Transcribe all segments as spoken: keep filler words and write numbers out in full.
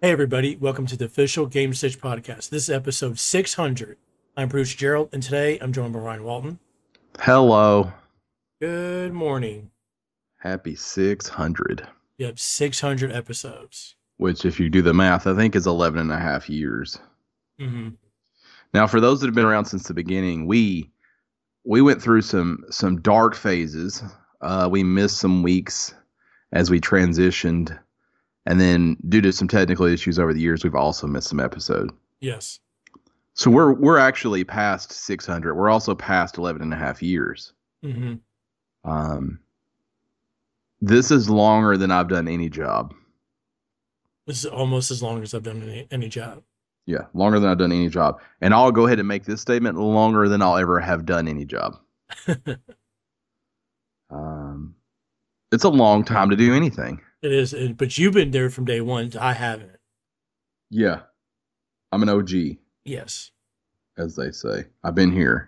Hey, everybody. Welcome to the official Game Stitch podcast. This is episode six hundred. I'm producer Gerald, and today I'm joined by Ryan Walton. Hello. Good morning. Happy six hundred. You have six hundred episodes. Which, if you do the math, I think is eleven and a half years. Mm-hmm. Now, for those that have been around since the beginning, we we went through some some dark phases. Uh, we missed some weeks as we transitioned. And then due to some technical issues over the years, we've also missed some episodes. Yes. So we're we're actually past six hundred. We're also past eleven and a half years. Mm-hmm. Um, this is longer than I've done any job. This is almost as long as I've done any, any job. Yeah, longer than I've done any job. And I'll go ahead and make this statement: longer than I'll ever have done any job. um, it's a long time to do anything. It is, but you've been there from day one. I haven't. Yeah, I'm an O G. Yes. As they say. I've been here.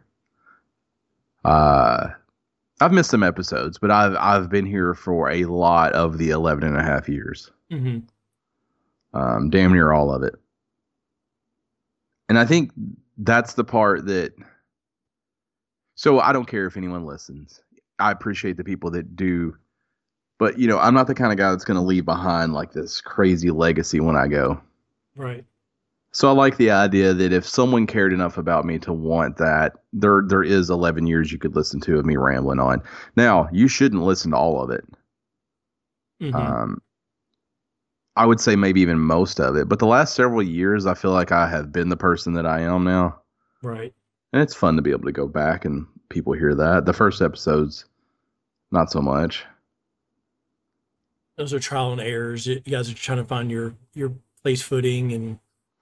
Uh, I've missed some episodes, but I've I've been here for a lot of the eleven and a half years. Mm-hmm. Um, damn near all of it. And I think that's the part that... So I don't care if anyone listens. I appreciate the people that do. But, you know, I'm not the kind of guy that's going to leave behind like this crazy legacy when I go. Right. So I like the idea that if someone cared enough about me to want that, there there is eleven years you could listen to of me rambling on. Now, you shouldn't listen to all of it. Mm-hmm. Um, I would say maybe even most of it. But the last several years, I feel like I have been the person that I am now. Right. And it's fun to be able to go back and people hear that. The first episodes, not so much. Those are trial and errors. You guys are trying to find your, your place footing and...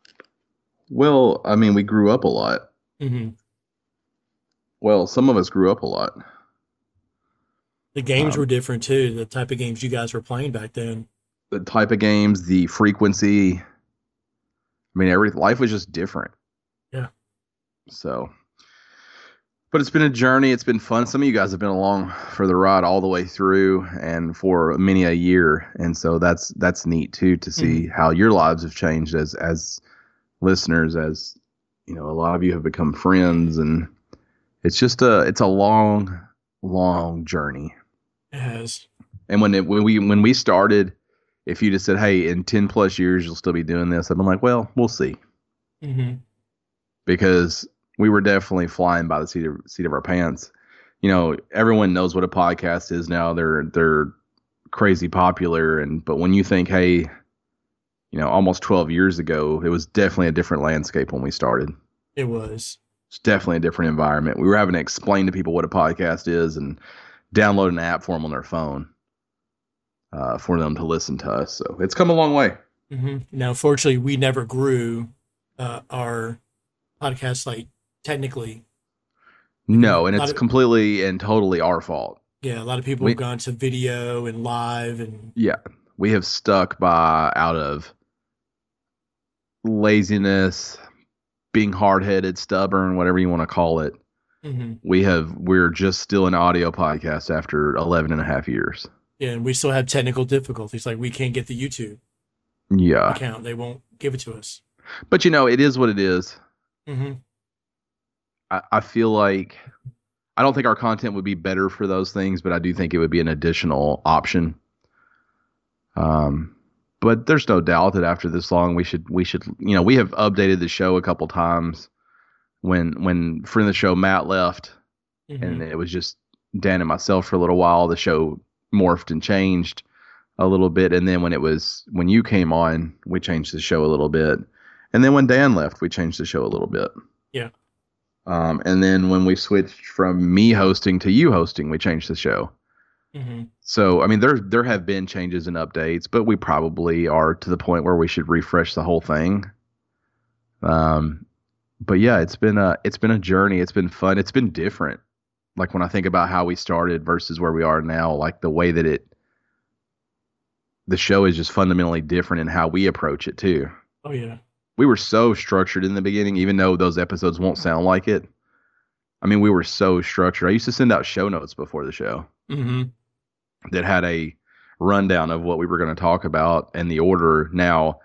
Well, I mean, we grew up a lot. Mm-hmm. Well, some of us grew up a lot. The games Um, were different too. The type of games you guys were playing back then. The type of games, the frequency. I mean, every life was just different. Yeah. So, but it's been a journey. It's been fun. Some of you guys have been along for the ride all the way through and for many a year. And so that's, that's neat too, to see Mm-hmm. how your lives have changed as, as listeners, as, you know, a lot of you have become friends, and it's just a, it's a long, long journey. It has. And when it, when we, when we started, if you just said, hey, in ten plus years, you'll still be doing this, I've been like, well, we'll see. Mm-hmm. Because we were definitely flying by the seat of, seat of our pants. You know, everyone knows what a podcast is now. They're, they're crazy popular. And, but when you think, hey, you know, almost twelve years ago, it was definitely a different landscape when we started. It was. It's definitely a different environment. We were having to explain to people what a podcast is and download an app for them on their phone uh, for them to listen to us. So it's come a long way. Mm-hmm. Now, fortunately, we never grew uh, our podcast, like, technically. No, and A lot it's of, completely and totally our fault. yeah, a lot of people We, have gone to video and live and... yeah, we have stuck by out of laziness, being hard-headed, stubborn, whatever you want to call it. Mm-hmm. We have, we're just still an audio podcast after eleven and a half years. Yeah, and we still have technical difficulties. Like, we can't get the YouTube Yeah. account. They won't give it to us. But, you know, it is what it is. Mm-hmm. I, I feel like, I don't think our content would be better for those things, but I do think it would be an additional option. Um, but there's no doubt that after this long, we should, we should, you know, we have updated the show a couple times. When, when friend of the show, Matt, left, Mm-hmm. and it was just Dan and myself for a little while, the show morphed and changed a little bit. And then when it was, when you came on, we changed the show a little bit. And then when Dan left, we changed the show a little bit. Yeah. Um, and then when we switched from me hosting to you hosting, we changed the show. Mm-hmm. So, I mean, there there have been changes and updates, but we probably are to the point where we should refresh the whole thing. Um, but yeah, it's been a it's been a journey. It's been fun. It's been different. Like when I think about how we started versus where we are now, like the way that it, the show is just fundamentally different in how we approach it too. Oh, yeah. We were so structured in the beginning, even though those episodes won't sound like it. I mean, we were so structured. I used to send out show notes before the show. Mm-hmm. That had a rundown of what we were going to talk about and the order. Now,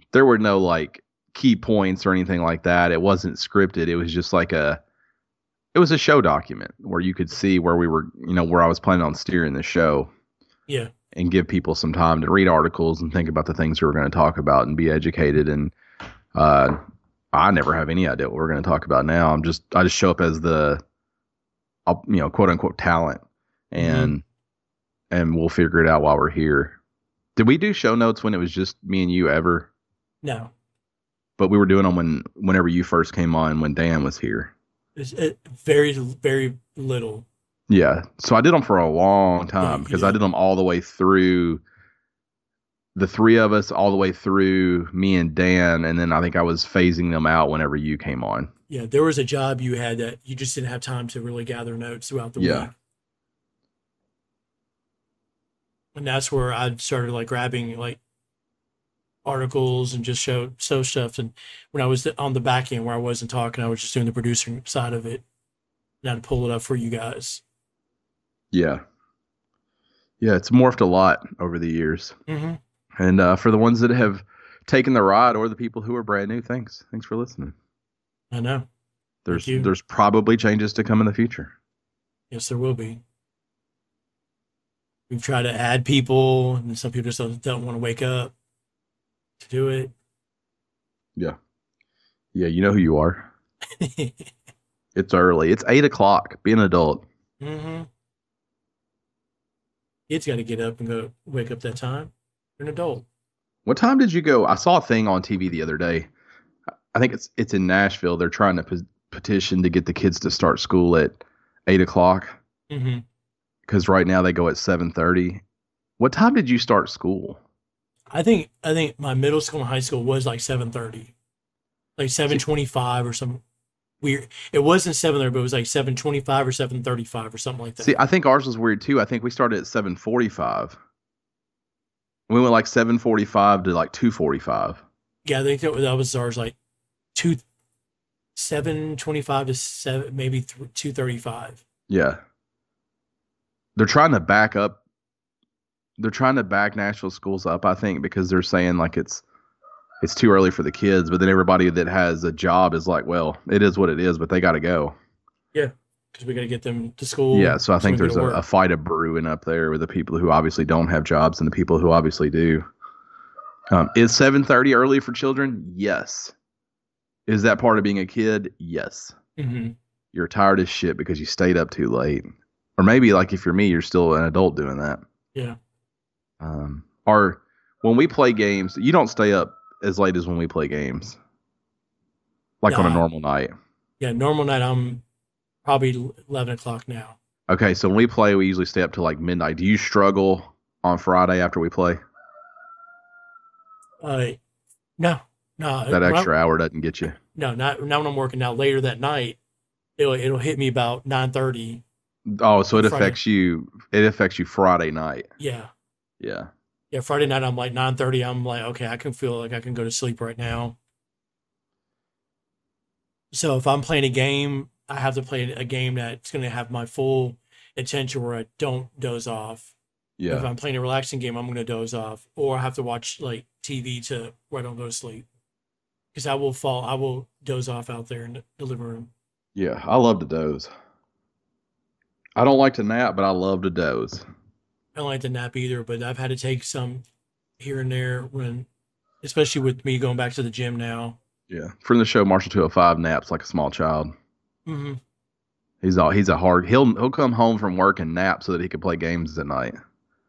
there were no like key points or anything like that. It wasn't scripted. It was just like a it was a show document where you could see where we were, you know, where I was planning on steering the show. Yeah. And give people some time to read articles and think about the things we were going to talk about and be educated. And uh, I never have any idea what we're going to talk about now. I'm just I just show up as the, you know, quote unquote talent, and mm-hmm. and we'll figure it out while we're here. Did we do show notes when it was just me and you ever? No. But we were doing them when whenever you first came on, when Dan was here. It's it, very very little. Yeah, so I did them for a long time because yeah, yeah. I did them all the way through the three of us, all the way through me and Dan, and then I think I was phasing them out whenever you came on. Yeah, there was a job you had that you just didn't have time to really gather notes throughout the yeah. week. And that's where I started like grabbing like articles and just show show stuff. And when I was on the back end where I wasn't talking, I was just doing the producing side of it, and I'd pull it up for you guys. Yeah. Yeah, it's morphed a lot over the years. Mm-hmm. And uh, for the ones that have taken the ride or the people who are brand new, thanks. Thanks for listening. I know. There's there's probably changes to come in the future. Yes, there will be. We've tried to add people, and some people just don't, don't want to wake up to do it. Yeah. Yeah, you know who you are. It's early. It's eight o'clock. Be an adult. Mm-hmm. Kids got to get up and go wake up that time. You're an adult. What time did you go? I saw a thing on T V the other day. I think it's it's in Nashville. They're trying to pe- petition to get the kids to start school at eight o'clock. Mm-hmm. Because right now they go at seven thirty. What time did you start school? I think I think my middle school and high school was like seven thirty, like seven twenty-five or something. Weird. It wasn't seven thirty, but it was like seven twenty-five or seven thirty-five or something like that. See, I think ours was weird too. I think we started at seven forty-five. We went like seven forty-five to like two forty-five. Yeah, I think that, that was ours, like two, seven twenty-five to seven, maybe th- two thirty-five. Yeah. They're trying to back up. They're trying to back Nashville schools up, I think, because they're saying like it's it's too early for the kids. But then everybody that has a job is like, well, it is what it is, but they got to go. Yeah, because we got to get them to school. Yeah, so I think there's a, a fight of brewing up there with the people who obviously don't have jobs and the people who obviously do. Um, is seven thirty early for children? Yes. Is that part of being a kid? Yes. Mm-hmm. You're tired as shit because you stayed up too late. Or maybe, like, if you're me, you're still an adult doing that. Yeah. Um, or when we play games, you don't stay up as late as when we play games. Like nah. on a normal night. Yeah, normal night, I'm probably eleven o'clock now. Okay, so when we play, we usually stay up to like midnight. Do you struggle on Friday after we play? Uh, no, no. That extra hour doesn't get you? No, not, not when I'm working out later that night. It'll, it'll hit me about nine thirty. Oh, so it Friday. affects you. It affects you Friday night. Yeah. Yeah. Yeah. Friday night, I'm like nine thirty. I'm like, okay, I can feel like I can go to sleep right now. So if I'm playing a game, I have to play a game that's going to have my full attention where I don't doze off. Yeah. If I'm playing a relaxing game, I'm going to doze off, or I have to watch like T V to where I don't go to sleep, because I will fall. I will doze off out there in the living room. Yeah, I love to doze. I don't like to nap, but I love to doze. I don't like to nap either, but I've had to take some here and there when, especially with me going back to the gym now. Yeah. From the show, Marshall two oh five naps like a small child. Mm-hmm. He's all, he's a hard, he'll, he'll come home from work and nap so that he can play games at night.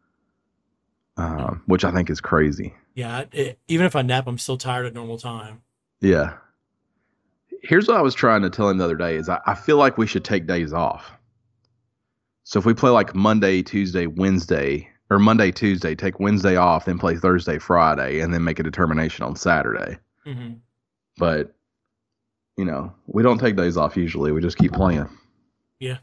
Um, which I think is crazy. Yeah. It, even if I nap, I'm still tired at normal time. Yeah. Here's what I was trying to tell him the other day is I, I feel like we should take days off. So if we play like Monday, Tuesday, Wednesday, or Monday, Tuesday, take Wednesday off, then play Thursday, Friday, and then make a determination on Saturday. Mm-hmm. But, you know, we don't take days off usually. We just keep playing. Yeah.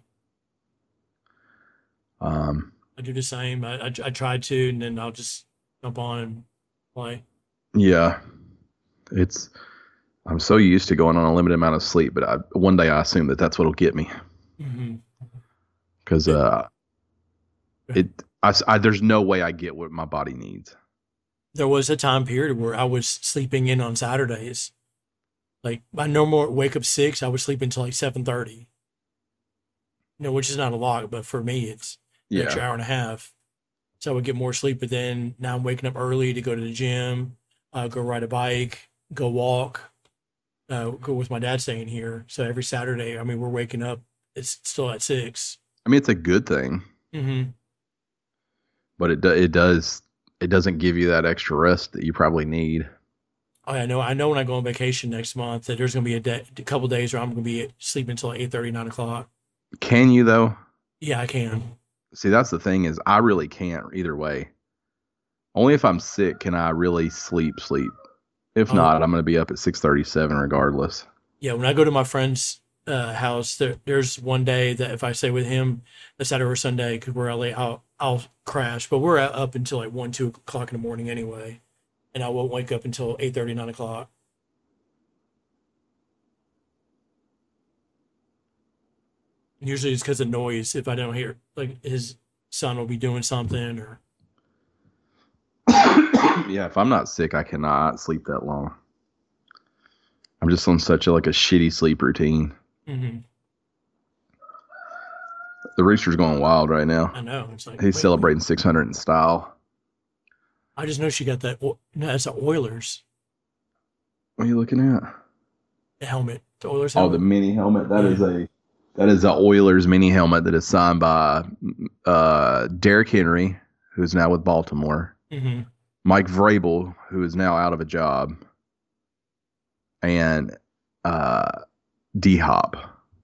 Um, I do the same. I, I, I try to, and then I'll just jump on and play. Yeah. It's, I'm so used to going on a limited amount of sleep, but I, one day I assume that that's what'll get me. Mm-hmm. Because uh, it, I, I, there's no way I get what my body needs. there was a time period where I was sleeping in on Saturdays. Like my normal wake up six, I would sleep until like seven thirty. You know, which is not a lot, but for me, it's an Yeah. extra hour and a half. So I would get more sleep. But then now I'm waking up early to go to the gym, uh, go ride a bike, go walk, uh, go with my dad staying here. So every Saturday, I mean, we're waking up. It's still at six. I mean, it's a good thing, Mm-hmm. but it do, it does it doesn't give you that extra rest that you probably need. Oh, yeah, I know. I know when I go on vacation next month that there's going to be a, day, a couple days where I'm going to be sleeping until eight thirty, nine o'clock. Can you though? Yeah, I can. See, that's the thing is I really can't either way. Only if I'm sick can I really sleep sleep. If Oh, not, I'm going to be up at six thirty-seven regardless. yeah. When I go to my friend's uh, house, there, there's one day that if I stay with him, a Saturday or Sunday, because we're late, I'll I'll crash. But we're up until like one, two o'clock in the morning anyway, and I won't wake up until eight thirty, nine o'clock. Usually it's because of noise. If I don't hear, like his son will be doing something, or Yeah, if I'm not sick, I cannot sleep that long. I'm just on such a like a shitty sleep routine. hmm The rooster's going wild right I now. know. It's like, He's wait, what? celebrating six hundred in style. I just know she got that. No, that's the Oilers What are you looking at? helmet. The Oilers Oh, the helmet. mini helmet. That is Yeah. a that is a Oilers mini helmet that is signed by uh, Derrick Henry, who's now with Baltimore, hmm Mike Vrabel, who is now out of a job, and uh, D Hop.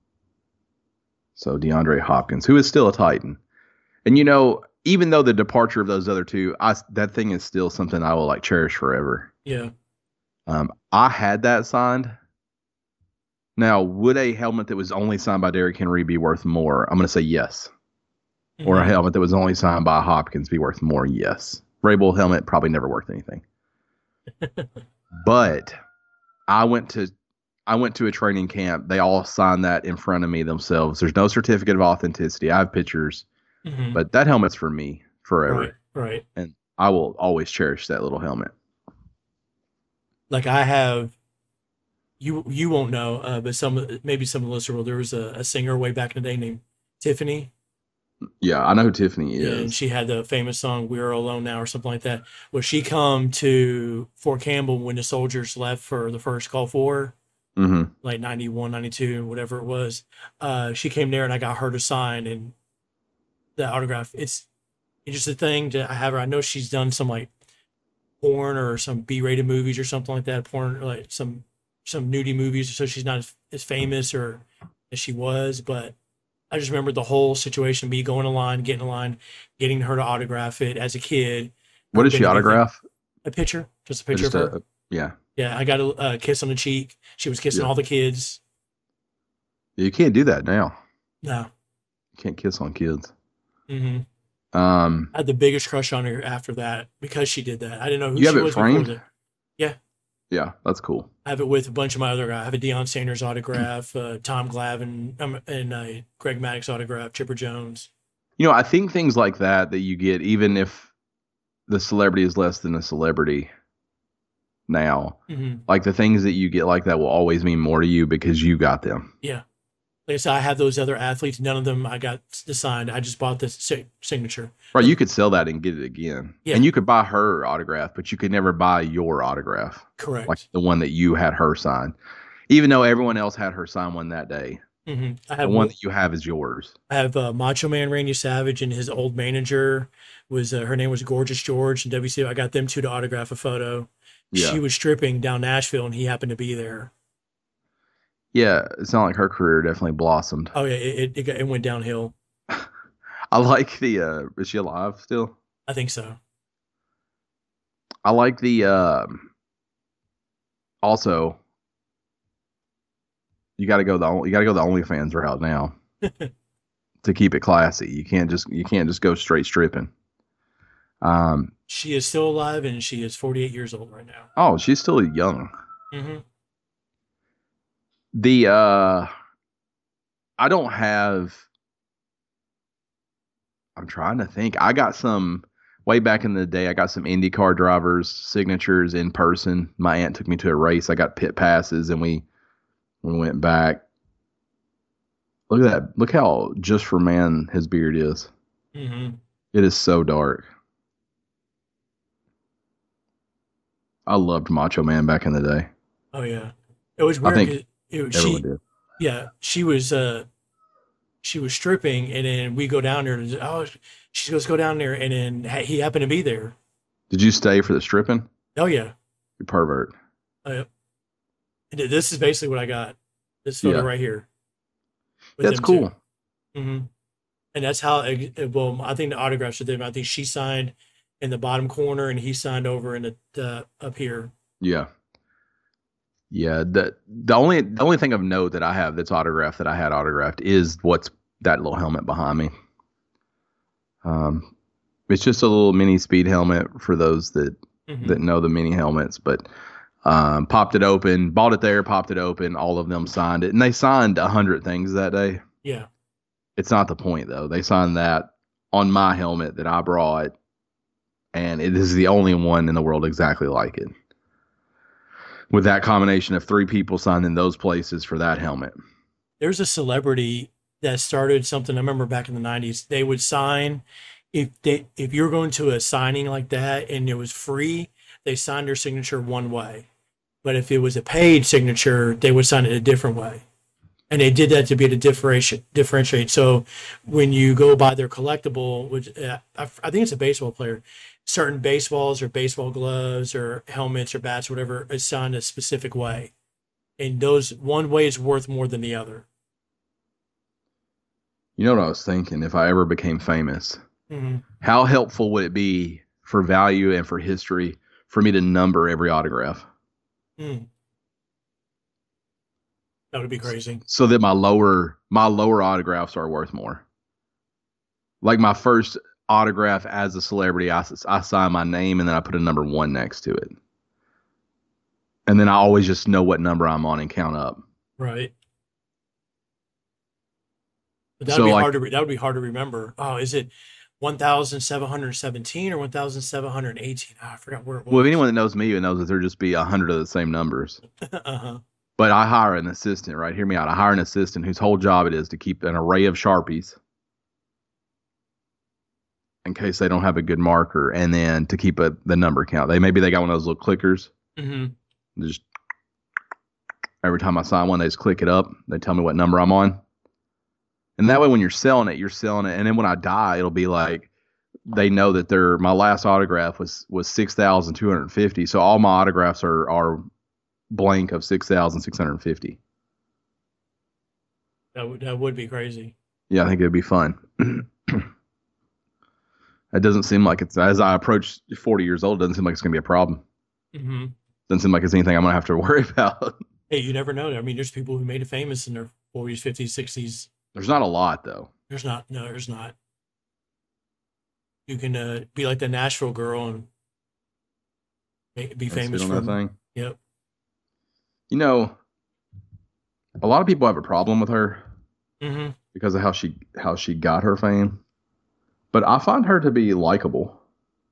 So DeAndre Hopkins, who is still a Titan. And you know, even though the departure of those other two, I that thing is still something I will like cherish forever. Yeah. Um, I had that signed. Now, would a helmet that was only signed by Derrick Henry be worth more? I'm going to say yes. Or a hmm helmet that was only signed by Hopkins be worth more? Yes. Vrabel helmet probably never worth anything. But I went to I went to a training camp. They all signed that in front of me themselves. There's no certificate of authenticity. I have pictures, hmm but that helmet's for me Right. forever, Right. and I will always cherish that little helmet. Like I have. You you won't know, uh, but some maybe some of the listeners will. There was a, a singer way back in the day named Tiffany. Yeah, I know who Tiffany Yeah, and is. she had the famous song "We're Alone Now" or something like that. Well, she come to Fort Campbell when the soldiers left for the first Gulf War, Hmm. like ninety one, ninety two, whatever it was. Uh, she came there and I got her to sign and the autograph. It's it's just a thing to I have her. I know she's done some like porn or some B rated movies or something like that. Porn, like some some nudie movies, so she's not as, as famous or as she was. But I just remember the whole situation: me going in line, getting in line, getting her to autograph it as a kid. What Her did being she a big thing. autograph? A picture, just a Or picture of just her. a yeah, Yeah, I got a, a kiss on the cheek. She was kissing yeah. all the kids. You can't do that now. No. You can't kiss on kids. hmm Um, I had the biggest crush on her after that because she did that. I didn't know who you have she it was before framed? that. Yeah, Yeah, that's cool. I have it with a bunch of my other guys. I have a Deion Sanders autograph, uh, Tom Glavine, um, and uh, Greg Maddox autograph, Chipper Jones. You know, I think things like that that you get, even if the celebrity is less than a celebrity now, hmm like the things that you get like that will always mean more to you because you got them. Yeah. Like I said, I have those other athletes. None of them I got signed. I just bought the si- signature. Right, The, you could sell that and get it again. yeah, And you could buy her autograph, but you could never buy your autograph, like correct. the one that you had her sign. Even though everyone else had her sign one that day, hmm I the have one that you have is yours. I have uh, Macho Man Randy Savage and his old manager was uh, her name was Gorgeous George and W C. I got them two to autograph a photo. Yeah. She was stripping down Nashville and he happened to be there. Yeah, it's not like her career definitely blossomed. Oh yeah, it it, it, got, it went downhill. I like the uh is she alive still? I think so. I like the um also you gotta go the on- you gotta go the OnlyFans route now to keep it classy. You can't just you can't just go straight stripping. Um She is still alive and she is forty-eight years old right now. oh, she's still young. hmm The uh I don't have I'm trying to think. I got some way back in the day, I got some IndyCar drivers' signatures in person. My aunt took me to a race. I got pit passes, and we we went back. Look at that! Look how just for man his beard is. Mm-hmm. It is so dark. I loved Macho Man back in the day. Oh yeah, it was I weird think because it, everyone she, did. yeah, she was uh she was stripping, and then we go down there. And, oh, she goes go down there, and then ha- he happened to be there. Did you stay for the stripping? Oh yeah, You pervert. oh, yeah. And this is basically what I got. This photo Yeah, right here with that's them two. cool. hmm And that's how. It, it- well, I think the autographs are them. I think she signed in the bottom corner, and he signed over in the uh, up here. Yeah, yeah. The the only the only thing of note that I have that's autographed that I had autographed is what's that little helmet behind me. Um, it's just a little mini speed helmet for those that hmm that know the mini helmets, but um, popped it open, bought it there, popped it open. All of them signed it, and they signed a hundred things that day. Yeah. It's not the point though. They signed that on my helmet that I brought, and it is the only one in the world exactly like it. With that combination of three people signed in those places for that helmet. There's a celebrity that started something. I remember back in the nineties, they would sign if they if you're going to a signing like that and it was free, they signed their signature one way. But if it was a paid signature, they would sign it a different way. And they did that to be able to differentiate. Differentiate. So when you go buy their collectible, which uh, I, I think it's a baseball player, certain baseballs or baseball gloves or helmets or bats, or whatever, is signed a specific way, and those one way is worth more than the other. You know what I was thinking? If I ever became famous, hmm how helpful would it be for value and for history for me to number every autograph Mm, that would be crazy. so that my lower my lower autographs are worth more? Like my first autograph as a celebrity, I, I sign my name and then I put a number one next to it. And then I always just know what number I'm on and count up. Right. But that would So be like, hard to re- that would be hard to remember. Oh, is it one thousand seven hundred seventeen or one thousand seven hundred eighteen? Oh, I forgot where it well, if was. anyone that knows me knows that there just be a hundred of the same numbers. uh-huh. But I hire an assistant, right? Hear me out. I hire an assistant whose whole job it is to keep an array of Sharpies in case they don't have a good marker, and then to keep a the number count. They maybe they got one of those little clickers. hmm Just every time I sign one, they just click it up. They tell me what number I'm on. And that way, when you're selling it, you're selling it. And then when I die, it'll be like they know that they're my last autograph was was six thousand two hundred fifty. So all my autographs are are blank of six thousand six hundred fifty. That would that would be crazy. Yeah, I think it'd be fun. It doesn't seem like it's as I approach forty years old. It doesn't seem like it's gonna be a problem. hmm Doesn't seem like it's anything I'm gonna have to worry about. Hey, you never know. I mean, there's people who made it famous in their forties, fifties, sixties. There's not a lot though. There's not. No, there's not. You can uh, be like the Nashville girl and make, be Let's famous sit on that from. thing. Yep. You know, a lot of people have a problem with her hmm because of how she how she got her fame. But I find her to be likable.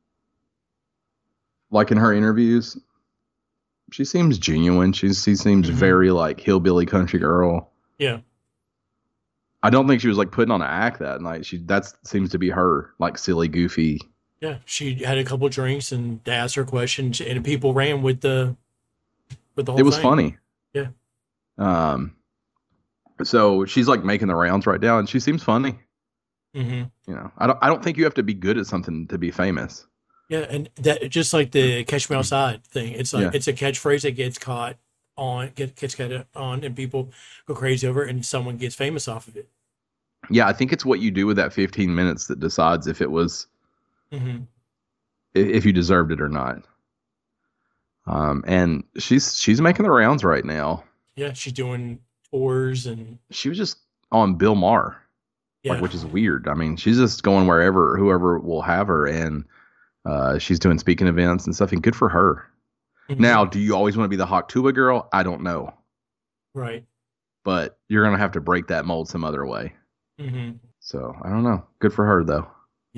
Like in her interviews, she seems genuine. She she seems hmm very like hillbilly country girl. Yeah. I don't think she was like putting on an act that night. She that seems to be her, like silly, goofy. Yeah. She had a couple drinks and they asked her questions, and people ran with the with the whole It was thing. funny. Yeah. Um, so she's like making the rounds right now, and she seems funny. hmm You know, I don't I don't think you have to be good at something to be famous. Yeah, and that just like the "Catch Me Outside" thing. It's like Yeah. it's a catchphrase that gets caught on, get gets caught on, and people go crazy over it, and someone gets famous off of it. Yeah, I think it's what you do with that fifteen minutes that decides if it was hmm i- if you deserved it or not. Um, and she's she's making the rounds right now. Yeah, she's doing tours and She was just on Bill Maher, like, yeah, which is weird. I mean, she's just going wherever whoever will have her, and uh, she's doing speaking events and stuff. And good for her. Mhm. Now, do you always want to be the hot tuba girl? I don't know, right. but you're gonna have to break that mold some other way. hmm So I don't know. Good for her though. Yep.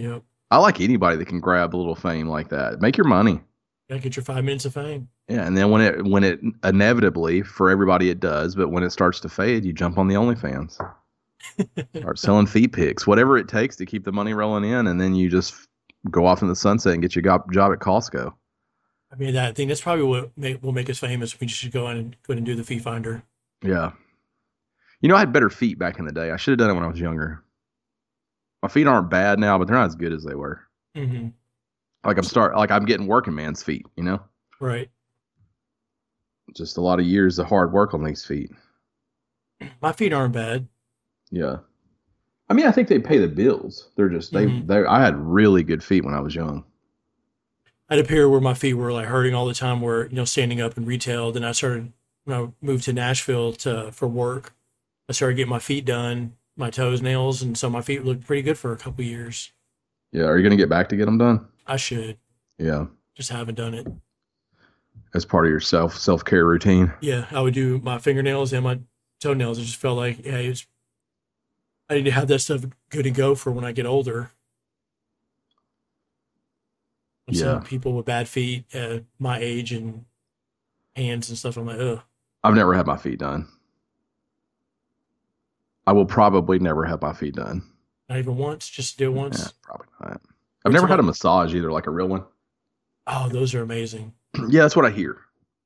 I like anybody that can grab a little fame like that. Make your money. Gotta get your five minutes of fame. Yeah, and then when it when it inevitably for everybody it does, but when it starts to fade, you jump on the OnlyFans, start selling feet pics, whatever it takes to keep the money rolling in, and then you just go off in the sunset and get your go- job at Costco. I mean, that I think that's probably what make, will make us famous. We should go in and go in and do the feet finder. Yeah, you know I had better feet back in the day. I should have done it when I was younger. My feet aren't bad now, but they're not as good as they were. Mm-hmm. Like I'm start like I'm getting working man's feet, you know. Right. Just a lot of years of hard work on these feet. My feet aren't bad. Yeah. I mean, I think they pay the bills. They're just they Mhm. they I had really good feet when I was young. I had a period where my feet were like hurting all the time, where you know standing up in retail. Then I started when I moved to Nashville to for work. I started getting my feet done, my toes, nails, and so my feet looked pretty good for a couple years. Yeah, are you gonna get back to get them done? I should Yeah, just haven't done it. as part of your self self care routine. Yeah, I would do my fingernails and my toenails. It just felt like yeah, it's I need to have that stuff good to go for when I get older. I'm seeing Yeah, people with bad feet at my age and hands and stuff. I'm like, ugh, I've never had my feet done. I will probably never have my feet done. not even once, just do it Yeah, once. probably not. I've What's never had about, a massage either, like a real one. oh, those are amazing. Yeah, that's what I hear.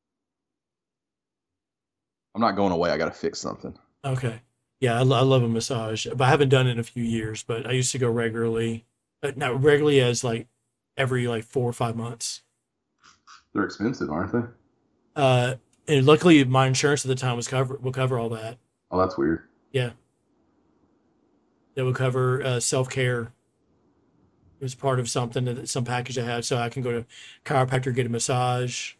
I'm not going away. I got to fix something. Okay. Yeah, I, lo- I love a massage, but I haven't done it in a few years, but I used to go regularly, but not regularly as like every like four or five months. They're expensive, aren't they? Uh, and luckily my insurance at the time was cover will cover all that. Oh, that's weird. Yeah, that would cover uh, self care. It was part of something that some package I had, so I can go to chiropractor, get a massage.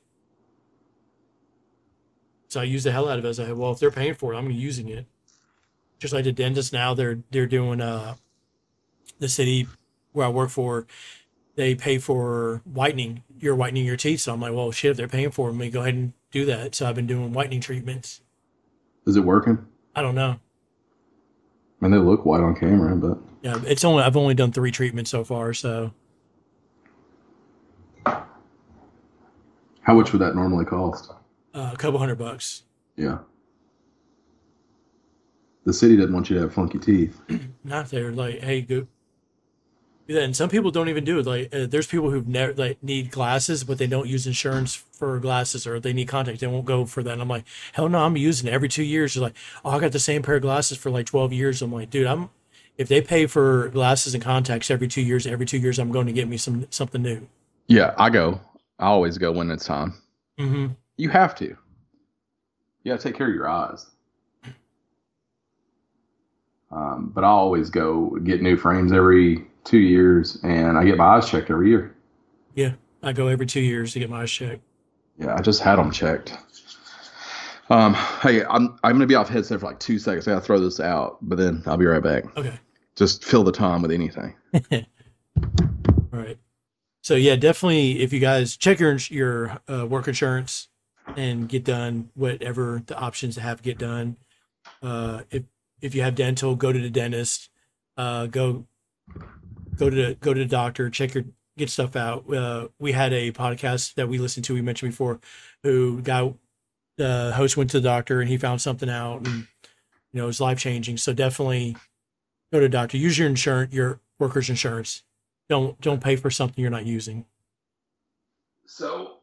So I use the hell out of it. I was like, well, if they're paying for it, I'm using it. Just like the dentist now, they're they're doing uh the city where I work for, they pay for whitening. You're whitening your teeth, so I'm like, well, shit, if they're paying for it, let me go ahead and do that. So I've been doing whitening treatments. Is it working? I don't know. I mean, they look white on camera, but Yeah, it's only I've only done three treatments so far, so how much would that normally cost? uh, a couple hundred bucks. Yeah. The city doesn't want you to have funky teeth. Not there, like, hey, go do that. And some people don't even do it. Like, uh, there's people who've never like need glasses, but they don't use insurance for glasses, or they need contacts. They won't go for that. And I'm like, hell no, I'm using it every two years. They're like, oh, I got the same pair of glasses for like twelve years. I'm like, dude, I'm if they pay for glasses and contacts every two years, every two years, I'm going to get me some something new. Yeah, I go. I always go when it's time. Mm-hmm. You have to. You got to take care of your eyes. Um, but I always go get new frames every two years, and I get my eyes checked every year. Yeah, I go every two years to get my eyes checked. Yeah, I just had them checked. Um, hey, I'm I'm gonna be off headset for like two seconds. I gotta throw this out, but then I'll be right back. Okay. Just fill the time with anything. All right. So yeah, definitely if you guys check your your uh, work insurance and get done whatever the options to have get done. Uh, if if you have dental, go to the dentist. Uh, go go to the, go to the doctor. Check your get stuff out. Uh, we had a podcast that we listened to. We mentioned before, who got the host went to the doctor and he found something out, and you know it was life changing. So definitely go to the doctor. Use your insurance, your workers' insurance. Don't don't pay for something you're not using. So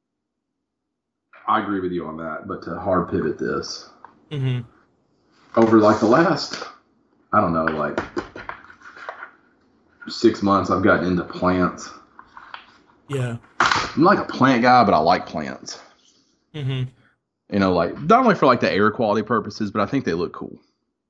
I agree with you on that, but to hard pivot this Mm-hmm. over like the last, I don't know, like six months, I've gotten into plants. Yeah. I'm like a plant guy, but I like plants. Mm-hmm. You know, like not only for like the air quality purposes, but I think they look cool.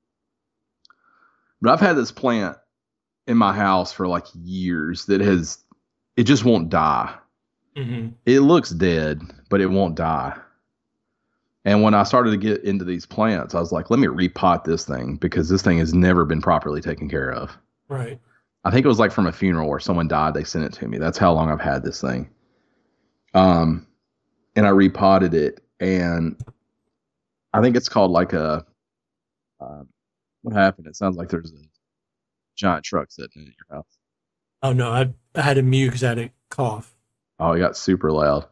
But I've had this plant in my house for like years that has, it just won't die. Mm-hmm. It looks dead, but it won't die. And when I started to get into these plants, I was like, let me repot this thing because this thing has never been properly taken care of. Right. I think it was like from a funeral where someone died. They sent it to me. That's how long I've had this thing. Um, and I repotted it, and I think it's called like a, uh, what happened? It sounds like there's a giant truck sitting in your house. Oh no, I I had to mute because I had a cough. Oh, it got super loud.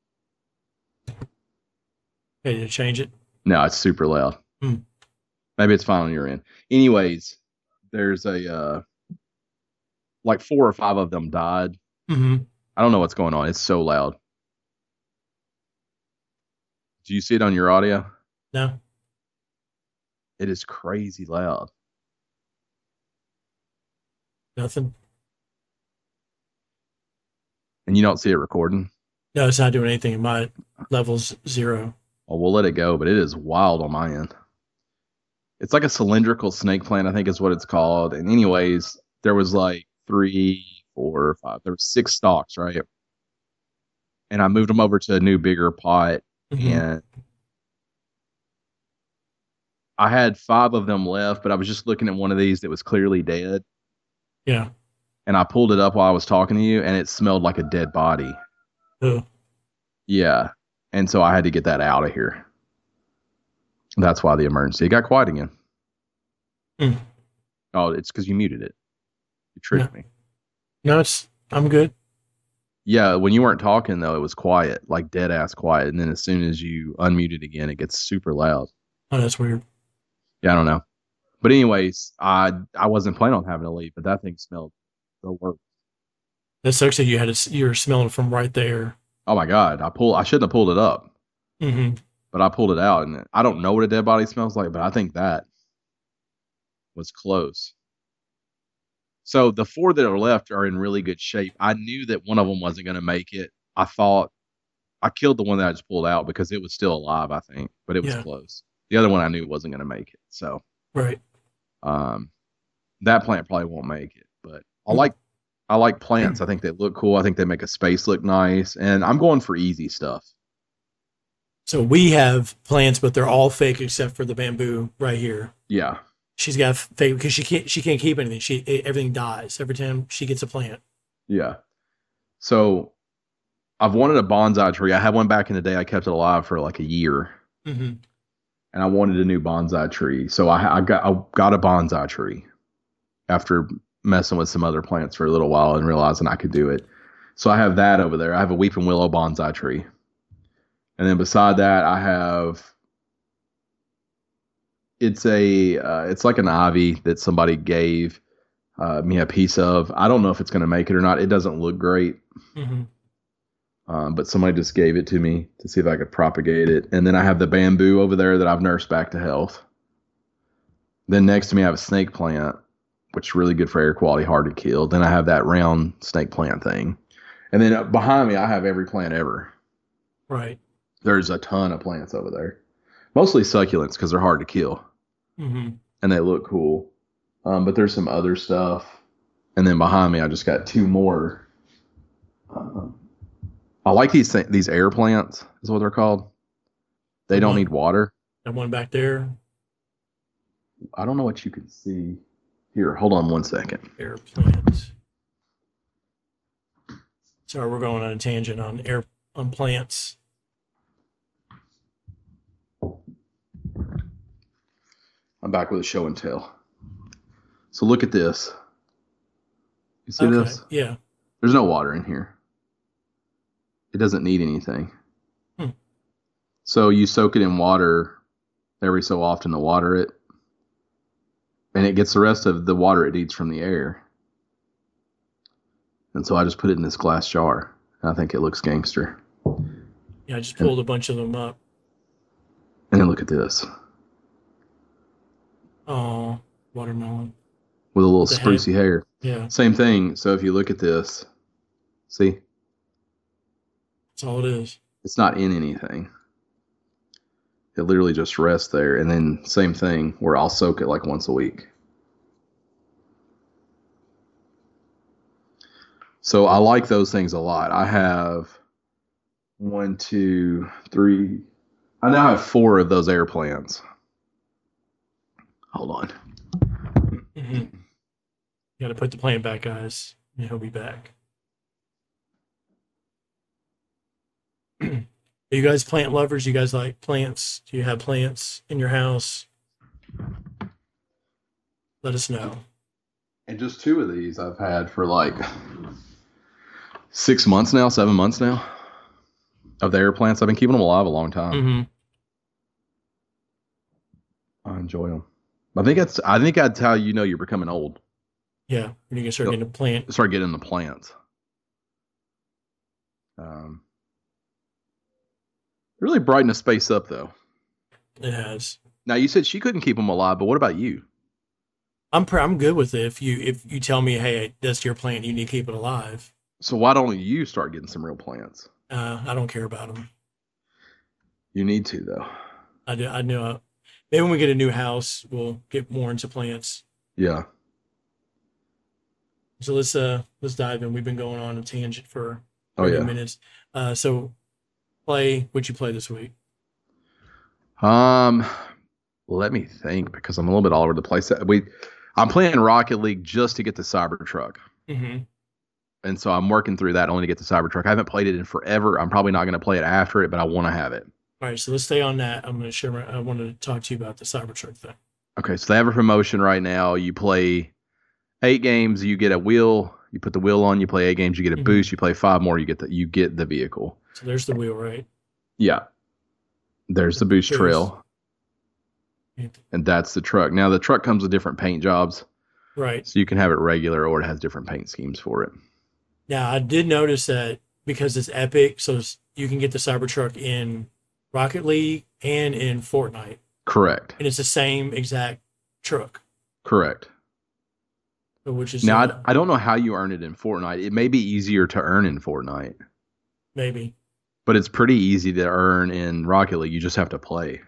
Okay, to change it. No, it's super loud. Hmm. Maybe it's fine on your end. Anyways, there's a uh like four or five of them died. Mm-hmm. I don't know what's going on. It's so loud. Do you see it on your audio? No, It is crazy loud. nothing. And you don't see it recording? No, it's not doing anything. My level's zero. Well, we'll let it go, but it is wild on my end. It's like a cylindrical snake plant, I think is what it's called. And anyways, there was like three, four, five. There were six stalks, right? And I moved them over to a new, bigger pot, Mm-hmm. and I had five of them left. But I was just looking at one of these that was clearly dead, Yeah. and I pulled it up while I was talking to you, and it smelled like a dead body. Oh, Yeah, and so I had to get that out of here. That's why the emergency. It got quiet again. mm. Oh, it's because you muted it. You No, tricked me. no, it's I'm good. Yeah, when you weren't talking though, it was quiet, like dead ass quiet. And then as soon as you unmute it again, it gets super loud. Oh, that's weird. Yeah, I don't know. But anyways, I I wasn't planning on having to leave, but that thing smelled the worst. That sucks that you had to, you were smelling from right there. Oh my god, I pull I shouldn't have pulled it up, Mm-hmm. but I pulled it out, and I don't know what a dead body smells like, but I think that was close. So the four that are left are in really good shape. I knew that one of them wasn't going to make it. I thought I killed the one that I just pulled out because it was still alive, I think, but it was Yeah. close. The other one I knew wasn't going to make it. So Right. um, that plant probably won't make it. But I Mm. like I like plants. I think they look cool. I think they make a space look nice. And I'm going for easy stuff. So we have plants, but they're all fake except for the bamboo right here. Yeah. She's got fake because she can't she can't keep anything. She everything dies every time she gets a plant. Yeah. So I've wanted a bonsai tree. I had one back in the day. I kept it alive for like a year. Mm-hmm. And I wanted a new bonsai tree. So I, I got I got a bonsai tree after messing with some other plants for a little while and realizing I could do it. So I have that over there. I have a weeping willow bonsai tree. And then beside that, I have it's a uh, it's like an ivy that somebody gave uh, me a piece of. I don't know if it's going to make it or not. It doesn't look great, Mm-hmm. um, but somebody just gave it to me to see if I could propagate it. And then I have the bamboo over there that I've nursed back to health. Then next to me, I have a snake plant, which is really good for air quality, hard to kill. Then I have that round snake plant thing. And then uh, behind me, I have every plant ever. Right. There's a ton of plants over there, mostly succulents because they're hard to kill Mm-hmm. and they look cool. Um, but there's some other stuff. And then behind me, I just got two more. Uh, I like these th- these air plants, is what they're called. They The don't one, need water. that one back there, I don't know what you can see. Here, hold on one second. air plants. Sorry, we're going on a tangent on air on plants. I'm back with a show and tell. So look at this. You see Okay. this? Yeah. There's no water in here. It doesn't need anything. Hmm. So you soak it in water every so often to water it, and it gets the rest of the water it needs from the air. And so I just put it in this glass jar. And I think it looks gangster. Yeah. I just And, pulled a bunch of them up. and then look at this Oh, watermelon with a little with the head. sprucey hair. Yeah. Same thing. So if you look at this, see, That's all it is. it's not in anything. It literally just rests there. And then same thing where I'll soak it like once a week. So I like those things a lot. I have one, two, three. I now have four of those air plants. Hold on. Mm-hmm. You got to put the plant back, guys. And he'll be back. Are you guys plant lovers? You guys like plants? Do you have plants in your house? Let us know. And just two of these I've had for like six months now, seven months now of the air plants. I've been keeping them alive a long time. Mm-hmm. I enjoy them. I think that's. I think that's how you know you're becoming old. Yeah, when you can start Yep. getting a plant. Start getting the plants. Um, really brighten the space up though. It has. Now you said she couldn't keep them alive, but what about you? I'm pr- I'm good with it. If you if you tell me, hey, that's your plant, you need to keep it alive. So why don't you start getting some real plants? Uh, I don't care about them. You need to though. I do. I know. Uh, maybe when we get a new house, we'll get more into plants. Yeah. So let's uh let's dive in. We've been going on a tangent for Oh thirty yeah. minutes. Uh, so play. What'd you play this week? Um, let me think because I'm a little bit all over the place. We, I'm playing Rocket League just to get the Cybertruck, Mm-hmm. and so I'm working through that only to get the Cybertruck. I haven't played it in forever. I'm probably not going to play it after it, but I want to have it. All right, so let's stay on that. I'm going to share. My, I wanted to talk to you about the Cybertruck thing. Okay, so they have a promotion right now. You play eight games, you get a wheel. You put the wheel on. You play eight games, you get a Mhm. boost. You play five more, you get the you get the vehicle. So there's the wheel, right? Yeah, there's the boost There's- trail, and that's the truck. Now the truck comes with different paint jobs, Right. so you can have it regular or it has different paint schemes for it. Now I did notice that because it's Epic, so it's- you can get the Cybertruck in Rocket League and in Fortnite, Correct. and it's the same exact truck, Correct. which is Now, uh, I, I don't know how you earn it in Fortnite. It may be easier to earn in Fortnite, maybe. but it's pretty easy to earn in Rocket League. You just have to play.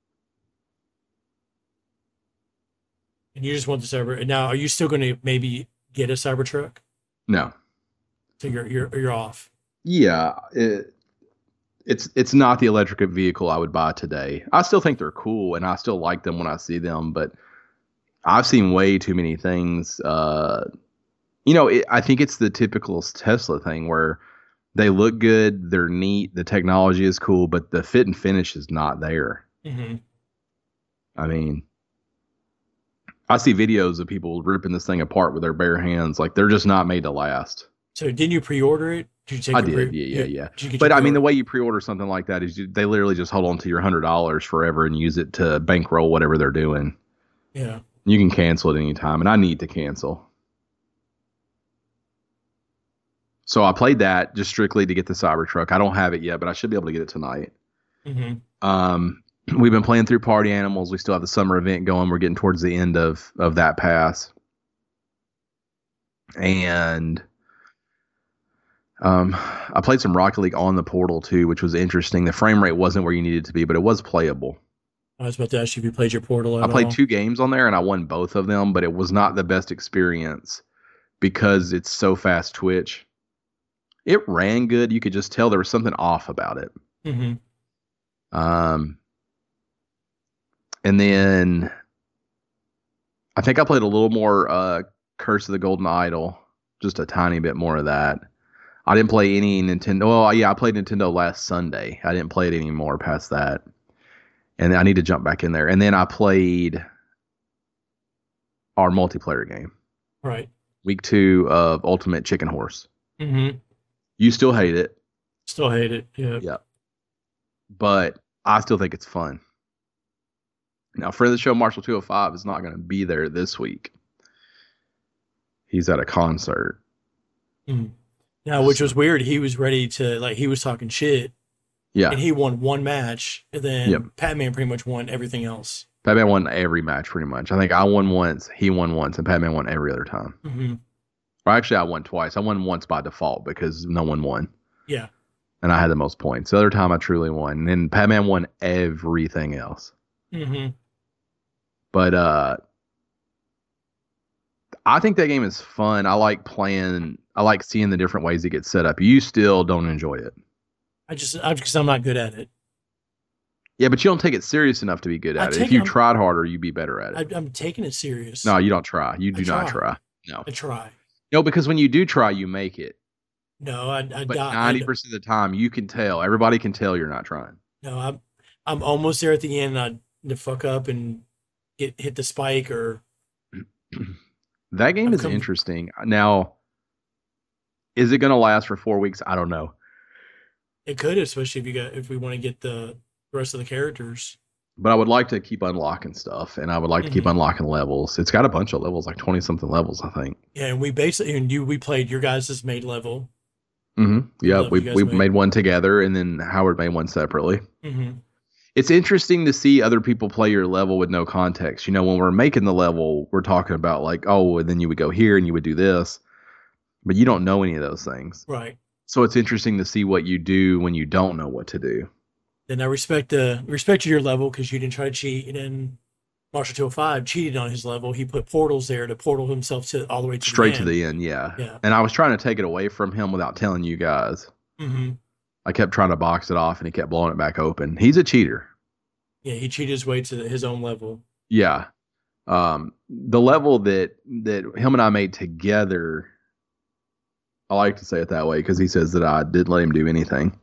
And you just want the Cyber. And now, are you still going to maybe get a Cybertruck? No. So you're you're you're off. Yeah, it, it's it's not the electric vehicle I would buy today. I still think they're cool, and I still like them when I see them, but I've seen way too many things. Uh, you know, it, I think it's the typical Tesla thing where they look good, they're neat, the technology is cool, but the fit and finish is not there. Mm-hmm. I mean, I see videos of people ripping this thing apart with their bare hands. Like they're just not made to last. So didn't you pre-order it? Did you take? I your did, pre- yeah, yeah, yeah. Did you get But your I mean, the pre-order? way you pre-order something like that is you, they literally just hold on to your hundred dollars forever and use it to bankroll whatever they're doing. Yeah. You can cancel at any time, and I need to cancel. So I played that just strictly to get the Cybertruck. I don't have it yet, but I should be able to get it tonight. Mm-hmm. Um, we've been playing through Party Animals. We still have the summer event going. We're getting towards the end of of that pass, and um, I played some Rocket League on the Portal too, which was interesting. The frame rate wasn't where you needed to be, but it was playable. I was about to ask you if you played your Portal at I played all. two games on there, and I won both of them, but it was not the best experience because it's so fast twitch. It ran good. You could just tell there was something off about it. Mm-hmm. Um, and then I think I played a little more uh, Curse of the Golden Idol, just a tiny bit more of that. I didn't play any Nintendo. Well, yeah, I played Nintendo last Sunday. I didn't play it anymore past that. And I need to jump back in there. And then I played our multiplayer game, Right. week two of Ultimate Chicken Horse. Mm-hmm. You still hate it, Still hate it. Yeah. yeah, but I still think it's fun. Now, friend of the show, Marshall two oh five, is not going to be there this week. He's at a concert. Mm. Now, which was weird. He was ready to like. He was talking shit, Yeah, and he won one match, and then Yep. Pat-Man pretty much won everything else. Batman won every match pretty much. I think I won once, he won once, and Batman won every other time. Mm-hmm. Or actually, I won twice. I won once by default because no one won. Yeah. And I had the most points. The other time, I truly won. And then Batman won everything else. Mm-hmm. But uh, I think that game is fun. I like playing. I like seeing the different ways it gets set up. You still don't enjoy it. I just, I because I'm not good at it. Yeah, but you don't take it serious enough to be good I at it. take If you it- tried harder, you'd be better at it. I, I'm taking it serious. No, you don't try. You I do not try. try. No. I try. No, because when you do try, you make it. No, I, I But die. ninety percent of the time, you can tell. Everybody can tell you're not trying. No, I'm, I'm almost there at the end. And I to fuck up and get hit the spike or That game I've is come. interesting. Now, is it going to last for four weeks? I don't know. It could, especially if you got if we want to get the rest of the characters. But I would like to keep unlocking stuff, and I would like to keep Hmm. unlocking levels. It's got a bunch of levels, like twenty something levels, I think. Yeah, and we basically and you we played your guys' made level, hmm the Yeah, level we you guys we made. made one together, and then Howard made one separately. Hmm. It's interesting to see other people play your level with no context. You know, when we're making the level, we're talking about like, oh, and then you would go here and you would do this, but you don't know any of those things. Right. So it's interesting to see what you do when you don't know what to do. Then I respect the respect your level because you didn't try to cheat, and then Marshall two oh five cheated on his level. He put portals there to portal himself to all the way to the Straight to end. the end, yeah. Yeah. And I was trying to take it away from him without telling you guys. Hmm. I kept trying to box it off and he kept blowing it back open. He's a cheater. Yeah, he cheated his way to his own level. Yeah. Um, the level that that him and I made together, I like to say it that way because he says that I didn't let him do anything.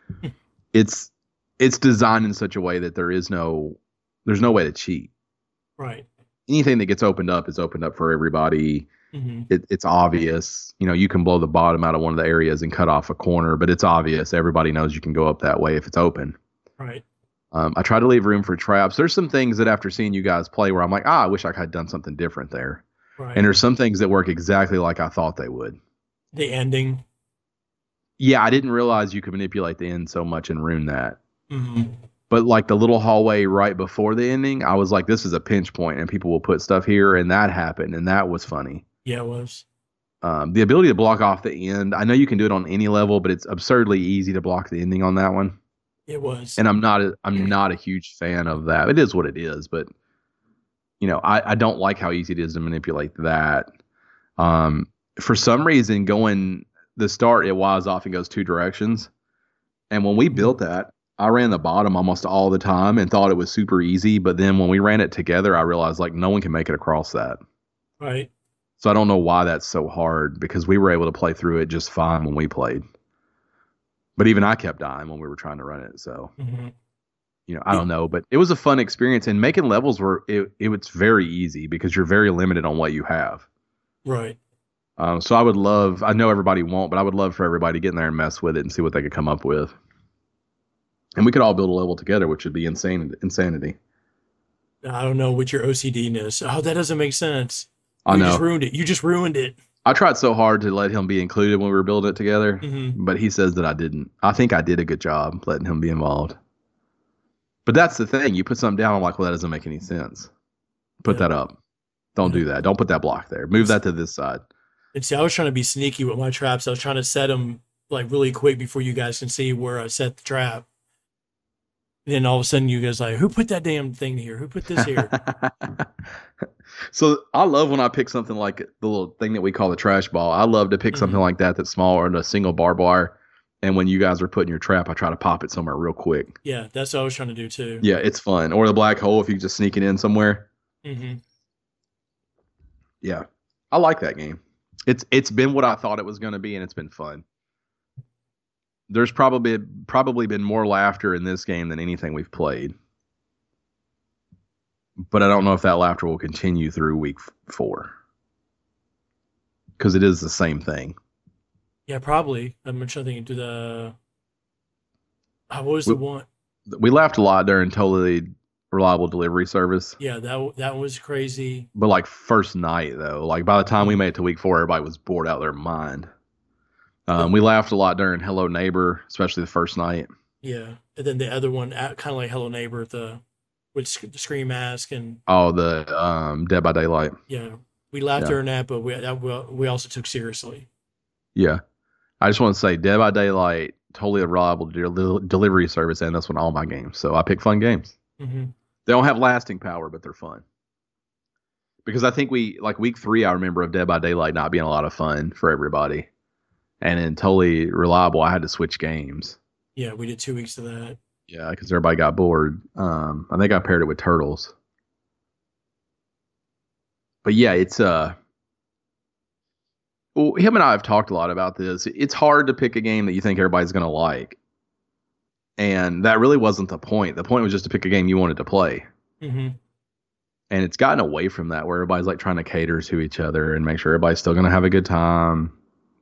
It's it's designed in such a way that there is no there's no way to cheat. Right. Anything that gets opened up is opened up for everybody. Hmm. It, it's obvious. You know, you can blow the bottom out of one of the areas and cut off a corner, but it's obvious. Everybody knows you can go up that way if it's open. Right. Um, I try to leave room for traps. There's some things that after seeing you guys play where I'm like, ah, I wish I had done something different there. Right. And there's some things that work exactly like I thought they would. The ending. Yeah, I didn't realize you could manipulate the end so much and ruin that. Hmm. But like the little hallway right before the ending, I was like, this is a pinch point and people will put stuff here, and that happened, and that was funny. Yeah, it was. Um, the ability to block off the end, I know you can do it on any level, but it's absurdly easy to block the ending on that one. It was. And I'm not a, I'm not a huge fan of that. It is what it is, but you know, I, I don't like how easy it is to manipulate that. Um, for some reason, going the start, it wires off and goes two directions. And when we built that, I ran the bottom almost all the time and thought it was super easy. But then when we ran it together, I realized like no one can make it across that. Right. So I don't know why that's so hard because we were able to play through it just fine when we played. But even I kept dying when we were trying to run it. So, Hmm. you know, I don't know, but it was a fun experience, and making levels were, it, it was very easy because you're very limited on what you have. Right. Um, so I would love, I know everybody won't, but I would love for everybody to get in there and mess with it and see what they could come up with. And we could all build a level together, which would be insane, insanity. I don't know what your O C D ness. Oh, that doesn't make sense. I You just know. ruined it. You just ruined it. I tried so hard to let him be included when we were building it together, Hmm. but he says that I didn't. I think I did a good job letting him be involved. But that's the thing. You put something down, I'm like, well, that doesn't make any sense. Put Yeah. that up. Don't Yeah. do that. Don't put that block there. Move that to this side. And see, I was trying to be sneaky with my traps. I was trying to set them like really quick before you guys can see where I set the trap. And then all of a sudden, you guys like, who put that damn thing here? Who put this here? So I love when I pick something like the little thing that we call the trash ball. I love to pick Mhm. something like that that's small or a single barbed wire. And when you guys are putting your trap, I try to pop it somewhere real quick. Yeah, that's what I was trying to do too. Yeah, it's fun. Or the black hole if you just sneak it in somewhere. Hmm. Yeah, I like that game. It's it's been what I thought it was going to be, and it's been fun. There's probably probably been more laughter in this game than anything we've played. But I don't know if that laughter will continue through week f- four. Because it is the same thing. Yeah, probably. I'm trying to think to the. Oh, what was We, the one? we laughed a lot during Totally Reliable Delivery Service. Yeah, that that was crazy. But like first night, though, like by the time we made it to week four, everybody was bored out of their mind. Um, we laughed a lot during Hello Neighbor, especially the first night. Yeah, and then the other one, kind of like Hello Neighbor, the with sc- the scream mask, and Oh, the um, Dead by Daylight. yeah, we laughed Yeah. during that, but we that, we we also took seriously. Yeah. I just want to say Dead by Daylight, Totally Reliable del- Delivery Service, and that's one of all my games. So I pick fun games. Hmm. They don't have lasting power, but they're fun. Because I think we, like week three, I remember of Dead by Daylight not being a lot of fun for everybody. And in Totally Reliable, I had to switch games. Yeah, we did two weeks of that. Yeah, because everybody got bored. Um, I think I paired it with Turtles. But yeah, it's uh, well, him and I have talked a lot about this. It's hard to pick a game that you think everybody's going to like, and that really wasn't the point. The point was just to pick a game you wanted to play. Hmm. And it's gotten away from that where everybody's like trying to cater to each other and make sure everybody's still going to have a good time.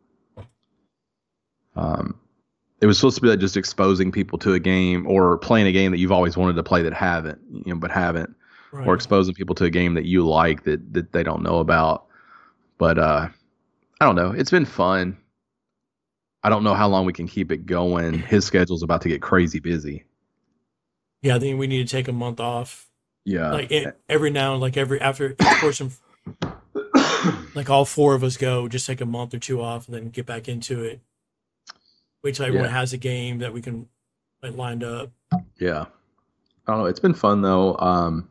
Um, it was supposed to be like just exposing people to a game or playing a game that you've always wanted to play that haven't, you know, but haven't, Right. or exposing people to a game that you like that, that they don't know about. But uh, I don't know. It's been fun. I don't know how long we can keep it going. His schedule's about to get crazy busy. Yeah, I think we need to take a month off. Yeah. Like it, every now and like every after each portion, like all four of us go, just take a month or two off and then get back into it. Wait till everyone Yeah. has a game that we can like lined up. Yeah. I don't know. It's been fun though. Um,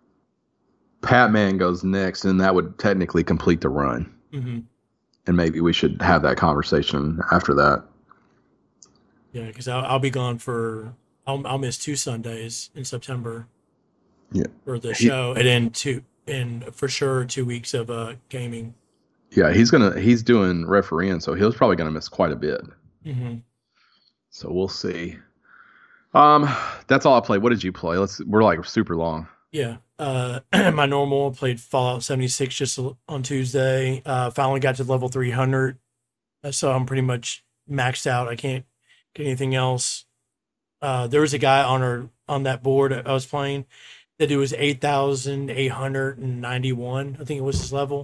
Patman goes next, and that would technically complete the run. Mm-hmm. And maybe we should have that conversation after that. Yeah, because I'll, I'll be gone for I'll I'll miss two Sundays in September. Yeah. For the He- show, and then two and for sure two weeks of uh gaming. Yeah, he's gonna he's doing refereeing, so he's probably gonna miss quite a bit. Mm-hmm. So we'll see. Um, that's all I played. What did you play? Let's. We're like super long. Yeah. Uh, my normal played Fallout seventy-six just on Tuesday. Uh, finally got to level three hundred, uh, so I'm pretty much maxed out. I can't get anything else. Uh, there was a guy on our on that board I was playing that it was eight thousand eight hundred ninety-one. I think it was his level.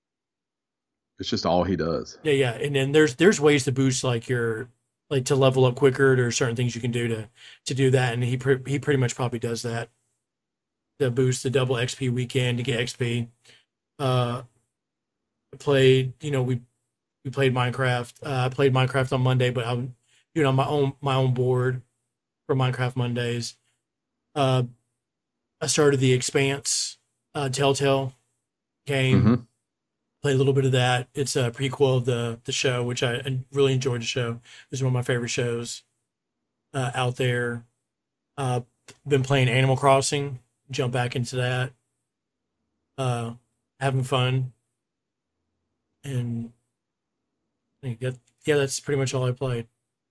It's just all he does. Yeah, yeah. And then there's there's ways to boost like your like to level up quicker. There's certain things you can do to to do that, and he pre- he pretty much probably does that. The boost, the double X P weekend to get X P. Uh, played, you know, we we played Minecraft. Uh, I played Minecraft on Monday, but I'm doing on my own my own board for Minecraft Mondays. Uh, I started the Expanse uh, Telltale game. Mm-hmm. Played a little bit of that. It's a prequel of the the show, which I really enjoyed. The show it's one of my favorite shows uh, out there. Uh, been playing Animal Crossing. Jump back into that. Uh, having fun, and I think that, yeah, that's pretty much all I played.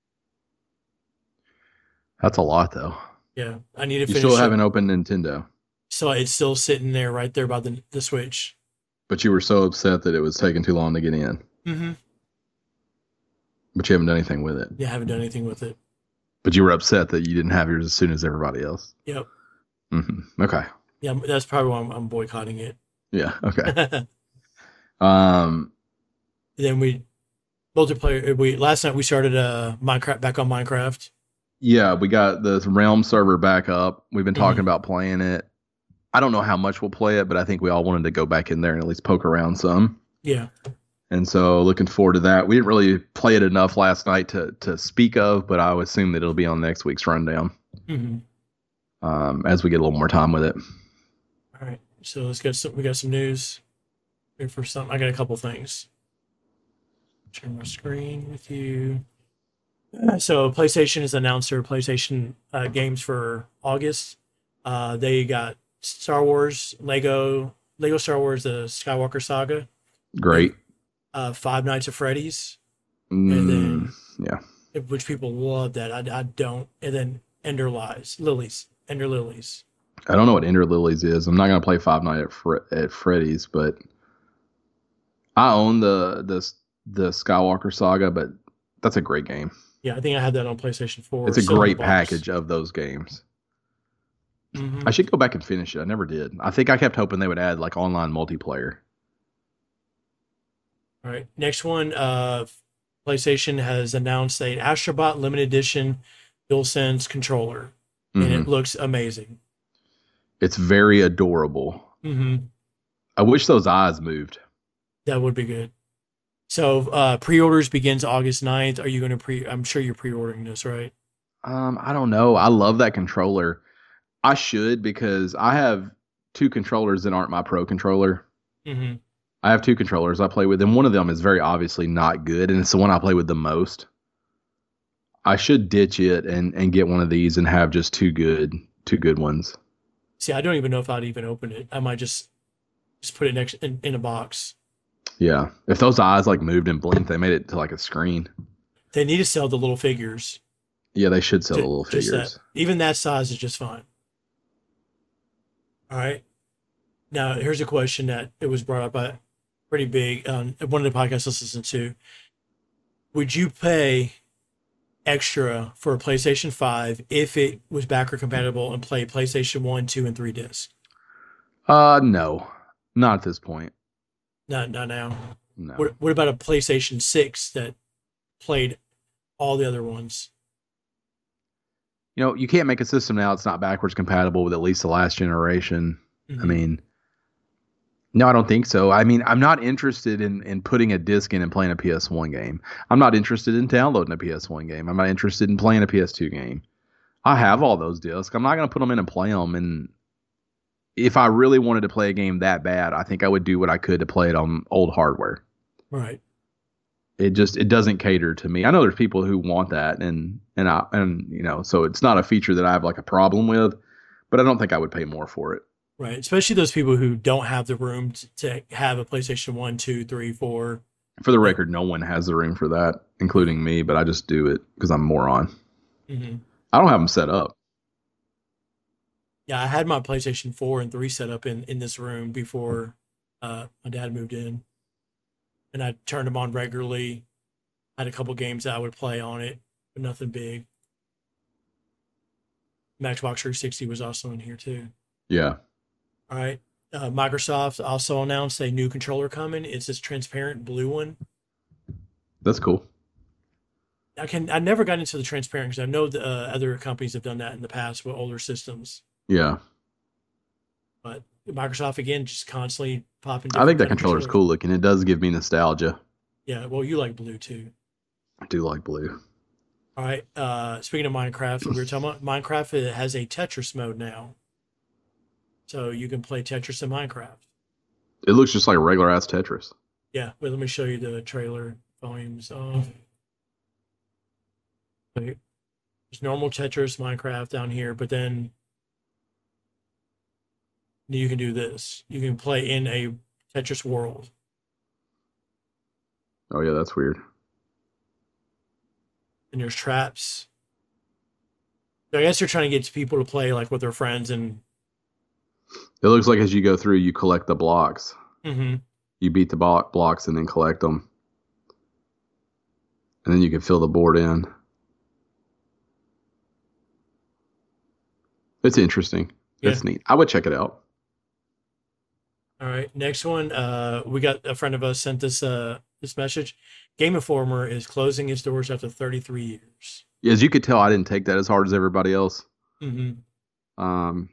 That's a lot, though. Yeah, I need to You finish. still it. haven't opened Nintendo, So it's still sitting there, right there by the the Switch. but you were so upset that it was taking too long to get in. Mm-hmm. But you haven't done anything with it. Yeah, I haven't done anything with it. But you were upset that you didn't have yours as soon as everybody else. Yep. Mm-hmm. Okay. Yeah, that's probably why I'm, I'm boycotting it. Yeah. Okay. Then um. we multiplayer. We last night we started uh Minecraft back on Minecraft. Yeah, we got the Realm server back up. We've been talking Mhm. about playing it. I don't know how much we'll play it, but I think we all wanted to go back in there and at least poke around some. Yeah. And so looking forward to that. We didn't really play it enough last night to to speak of, but I would assume that it'll be on next week's rundown Mm-hmm. um, as we get a little more time with it. All right. So let's get some. We got some news here for some. I got a couple things. Share my screen with you. Uh, So PlayStation has announced their PlayStation uh, games for August. Uh, they got Star Wars, Lego, Lego Star Wars: The Skywalker Saga, Great. uh, Five Nights at Freddy's, and then Mm, yeah. which people love that. I, I don't. And then Ender Lies, Lilies, Ender Lilies. I don't know what Ender Lilies is. I'm not going to play Five Nights at, Fre- at Freddy's, but I own the, the the Skywalker Saga, but that's a great game. Yeah, I think I had that on PlayStation four. It's a seventy great bucks. package of those games. Mhm. I should go back and finish it. I never did. I think I kept hoping they would add like online multiplayer. All right. Next one, uh, PlayStation has announced an Astrobot limited edition DualSense controller, and Mhm. it looks amazing. It's very adorable. Mm-hmm. I wish those eyes moved. That would be good. So uh, pre-orders begins August ninth. Are you going to pre? I'm sure you're pre-ordering this, right? Um, I don't know. I love that controller. I should because I have two controllers that aren't my pro controller. Mm-hmm. I have two controllers I play with, and one of them is very obviously not good, and it's the one I play with the most. I should ditch it and, and get one of these and have just two good two good ones. See, I don't even know if I'd even open it. I might just just put it next in, in a box. Yeah. If those eyes like moved and blinked, they made it to like a screen. They need to sell the little figures. Yeah, they should sell Ju- the little just figures. that. Even that size is just fine. All right. Now, here's a question that it was brought up by pretty big on one of the podcasts I listened to. Would you pay extra for a PlayStation five if it was backward compatible and played PlayStation one, two, and three discs? Uh, no, not at this point. Not, not now. No. What, what about a PlayStation six that played all the other ones? You know, you can't make a system now that's not backwards compatible with at least the last generation. Mm-hmm. I mean, no, I don't think so. I mean, I'm not interested in, in putting a disc in and playing a P S one game. I'm not interested in downloading a P S one game. I'm not interested in playing a P S two game. I have all those discs. I'm not going to put them in and play them. And if I really wanted to play a game that bad, I think I would do what I could to play it on old hardware. Right. It just it doesn't cater to me. I know there's people who want that, and and I and you know, so it's not a feature that I have like a problem with, but I don't think I would pay more for it. Right. Especially those people who don't have the room to, to have a PlayStation one, two, three, four. For the record, no one has the room for that, including me, but I just do it because I'm a moron. Mm-hmm. I don't have them set up. Yeah, I had my PlayStation four and three set up in, in this room before uh, my dad moved in. And I turned them on regularly. I had a couple games that I would play on it, but nothing big. Xbox three sixty was also in here too. Yeah. All right. Uh, Microsoft also announced a new controller coming. It's this transparent blue one. That's cool. I can. I never got into the transparent because I know the uh, other companies have done that in the past with older systems. Yeah. But Microsoft again just constantly popping. I think that controller is cool looking. It does give me nostalgia. Yeah. Well, you like blue too. I do like blue. All right. Uh, speaking of Minecraft, we were talking about Minecraft. It has a Tetris mode now, so you can play Tetris in Minecraft. It looks just like regular ass Tetris. Yeah. Wait, let me show you the trailer. Volumes off. There's normal Tetris Minecraft down here, but then you can do this. You can play in a Tetris world. Oh yeah, that's weird. And there's traps. So I guess you're trying to get people to play like with their friends, and it looks like as you go through, you collect the blocks. Mm-hmm. You beat the block blocks and then collect them, and then you can fill the board in. It's interesting. Yeah. It's neat. I would check it out. All right. Next one. Uh, we got a friend of us sent this uh this message. Game Informer is closing its doors after thirty-three years. Yeah, as you could tell, I didn't take that as hard as everybody else. Mm-hmm. Um.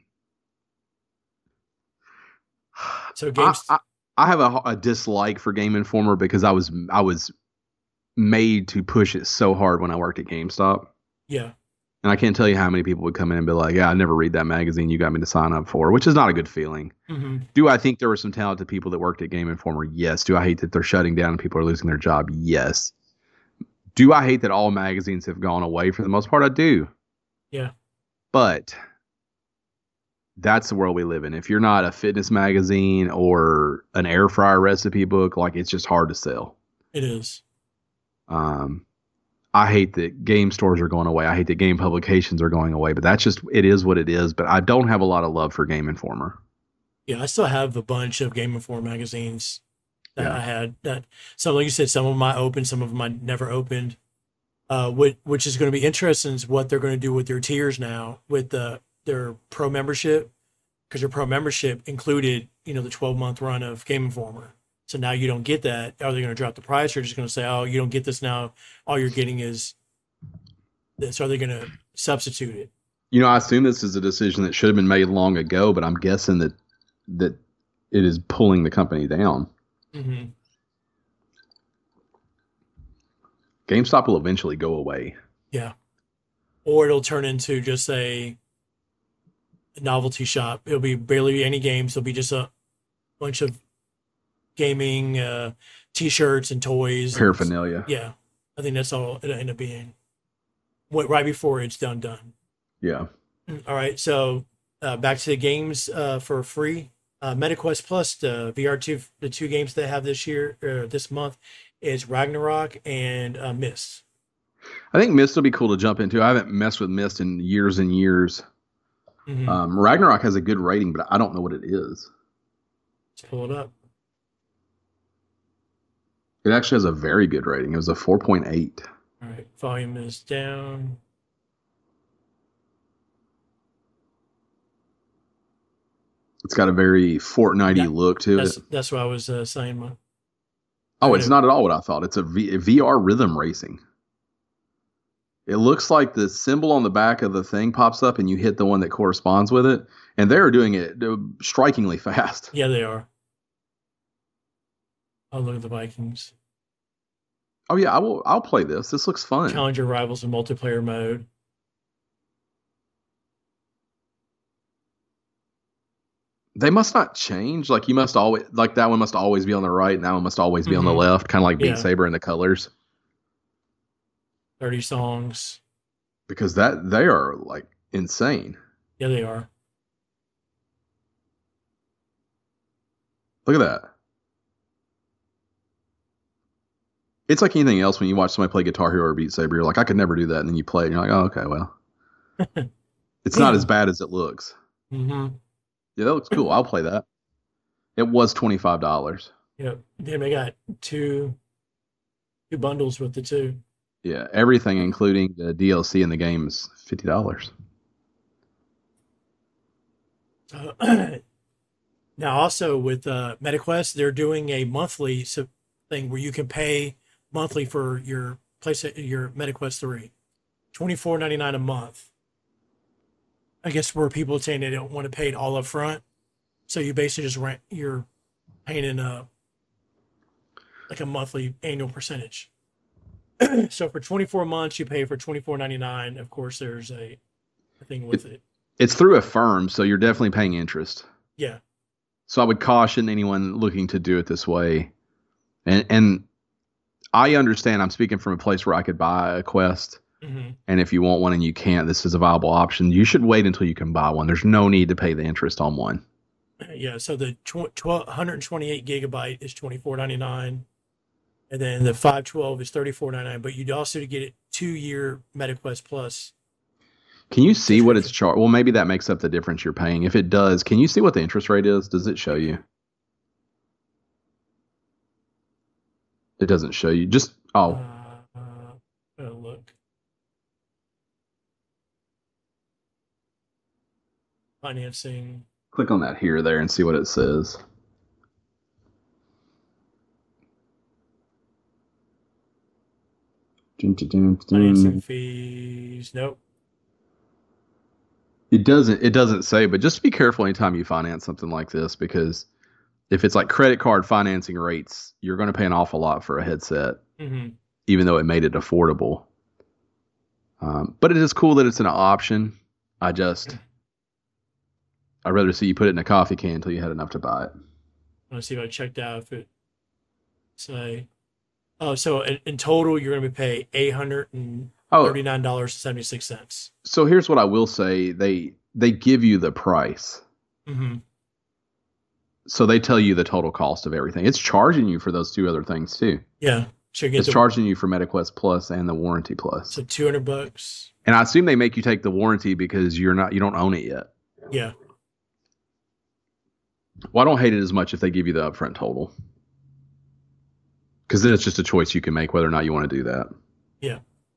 So games. I, I, I have a, a dislike for Game Informer because I was I was made to push it so hard when I worked at GameStop. Yeah. And I can't tell you how many people would come in and be like, yeah, I never read that magazine you got me to sign up for, which is not a good feeling. Mm-hmm. Do I think there were some talented people that worked at Game Informer? Yes. Do I hate that they're shutting down and people are losing their job? Yes. Do I hate that all magazines have gone away? For the most part, I do. Yeah. But that's the world we live in. If you're not a fitness magazine or an air fryer recipe book, like it's just hard to sell. It is. Um, I hate that game stores are going away. I hate that game publications are going away, but that's just, it is what it is. But I don't have a lot of love for Game Informer. Yeah, I still have a bunch of Game Informer magazines that Yeah. I had. That some, like you said, some of them I opened, some of them I never opened. Uh, which, which is going to be interesting is what they're going to do with their tiers now with the their pro membership, because their pro membership included, you know, the twelve month run of Game Informer. So now you don't get that. Are they going to drop the price, or just going to say, oh, you don't get this now? All you're getting is this. Are they going to substitute it? You know, I assume this is a decision that should have been made long ago, but I'm guessing that that it is pulling the company down. Mm-hmm. GameStop will eventually go away. Yeah. Or it'll turn into just a novelty shop. It'll be barely any games. It'll be just a bunch of gaming uh, T-shirts and toys. Paraphernalia. And, yeah. I think that's all it'll end up being. What, right before it's done, done. Yeah. All right. So uh, back to the games uh, for free. Uh, MetaQuest Plus, the V R two, the two games they have this year, or this month, is Ragnarok and uh, Myst. I think Myst will be cool to jump into. I haven't messed with Myst in years and years. Mm-hmm. Um, Ragnarok has a good rating, but I don't know what it is. Let's pull it up. It actually has a very good rating. It was a four point eight. All right, volume is down. It's got a very Fortnite-y Yeah, look to that's it. that's what I was uh, saying. My, Oh, right it's over. not at all what I thought. It's a, v- a V R rhythm racing. It looks like the symbol on the back of the thing pops up and you hit the one that corresponds with it. And they're doing it uh, strikingly fast. Yeah, they are. Oh, look at the Vikings. Oh yeah, I will I'll play this. This looks fun. Challenge your rivals in multiplayer mode. They must not change. Like you must always like that one must always be on the right and that one must always be on the Mm-hmm. left, kind of like Beat Yeah. Saber in the colors. thirty songs. Because that they are like insane. Yeah, they are. Look at that. It's like anything else when you watch somebody play Guitar Hero or Beat Saber, you're like, I could never do that. And then you play it and you're like, oh, okay, well. It's not as bad as it looks. Mm-hmm. Yeah, that looks cool. I'll play that. It was twenty-five dollars. Yep. Then they got two two bundles with the two. Yeah, everything, including the D L C in the game, is fifty dollars. So, now, also with uh, MetaQuest, they're doing a monthly so- thing where you can pay monthly for your place your MetaQuest three, twenty four ninety nine a month. I guess where people are saying they don't want to pay it all up front, so you basically just rent you're paying in a like a monthly annual percentage. So for twenty four months, you pay for twenty four ninety nine. Of course, there's a, a thing with it. It's through a firm, so you're definitely paying interest. Yeah. So I would caution anyone looking to do it this way. And and I understand I'm speaking from a place where I could buy a Quest. Mm-hmm. And if you want one and you can't, this is a viable option. You should wait until you can buy one. There's no need to pay the interest on one. Yeah, so the one hundred twenty-eight gigabyte is twenty-four ninety-nine, and then the five twelve is thirty-four ninety-nine. But you'd also get a two-year MetaQuest Plus. Can you see what it's charged? Well, maybe that makes up the difference you're paying. If it does, can you see what the interest rate is? Does it show you? It doesn't show you. Just oh, Uh, uh, oh, look. Financing. click on that here or there and see what it says. Dun, dun, dun, dun. Financing fees. Nope. It doesn't. It doesn't say, but just be careful anytime you finance something like this because if it's like credit card financing rates, you're going to pay an awful lot for a headset, Mm-hmm. even though it made it affordable. Um, but it is cool that it's an option. I just, I'd rather see you put it in a coffee can until you had enough to buy it. I want to see if I checked out if it say. Oh, so in, in total, you're going to be paying eight hundred and Oh, thirty-nine dollars and seventy-six cents. so here's what I will say: they they give you the price, Mm-hmm. so they tell you the total cost of everything. It's charging you for those two other things too. Yeah, so you get It's the, charging you for MetaQuest Plus and the Warranty Plus. so two hundred bucks. And I assume they make you take the warranty because you're not you don't own it yet. Yeah. Well, I don't hate it as much if they give you the upfront total. Because then it's just a choice you can make whether or not you want to do that. Yeah.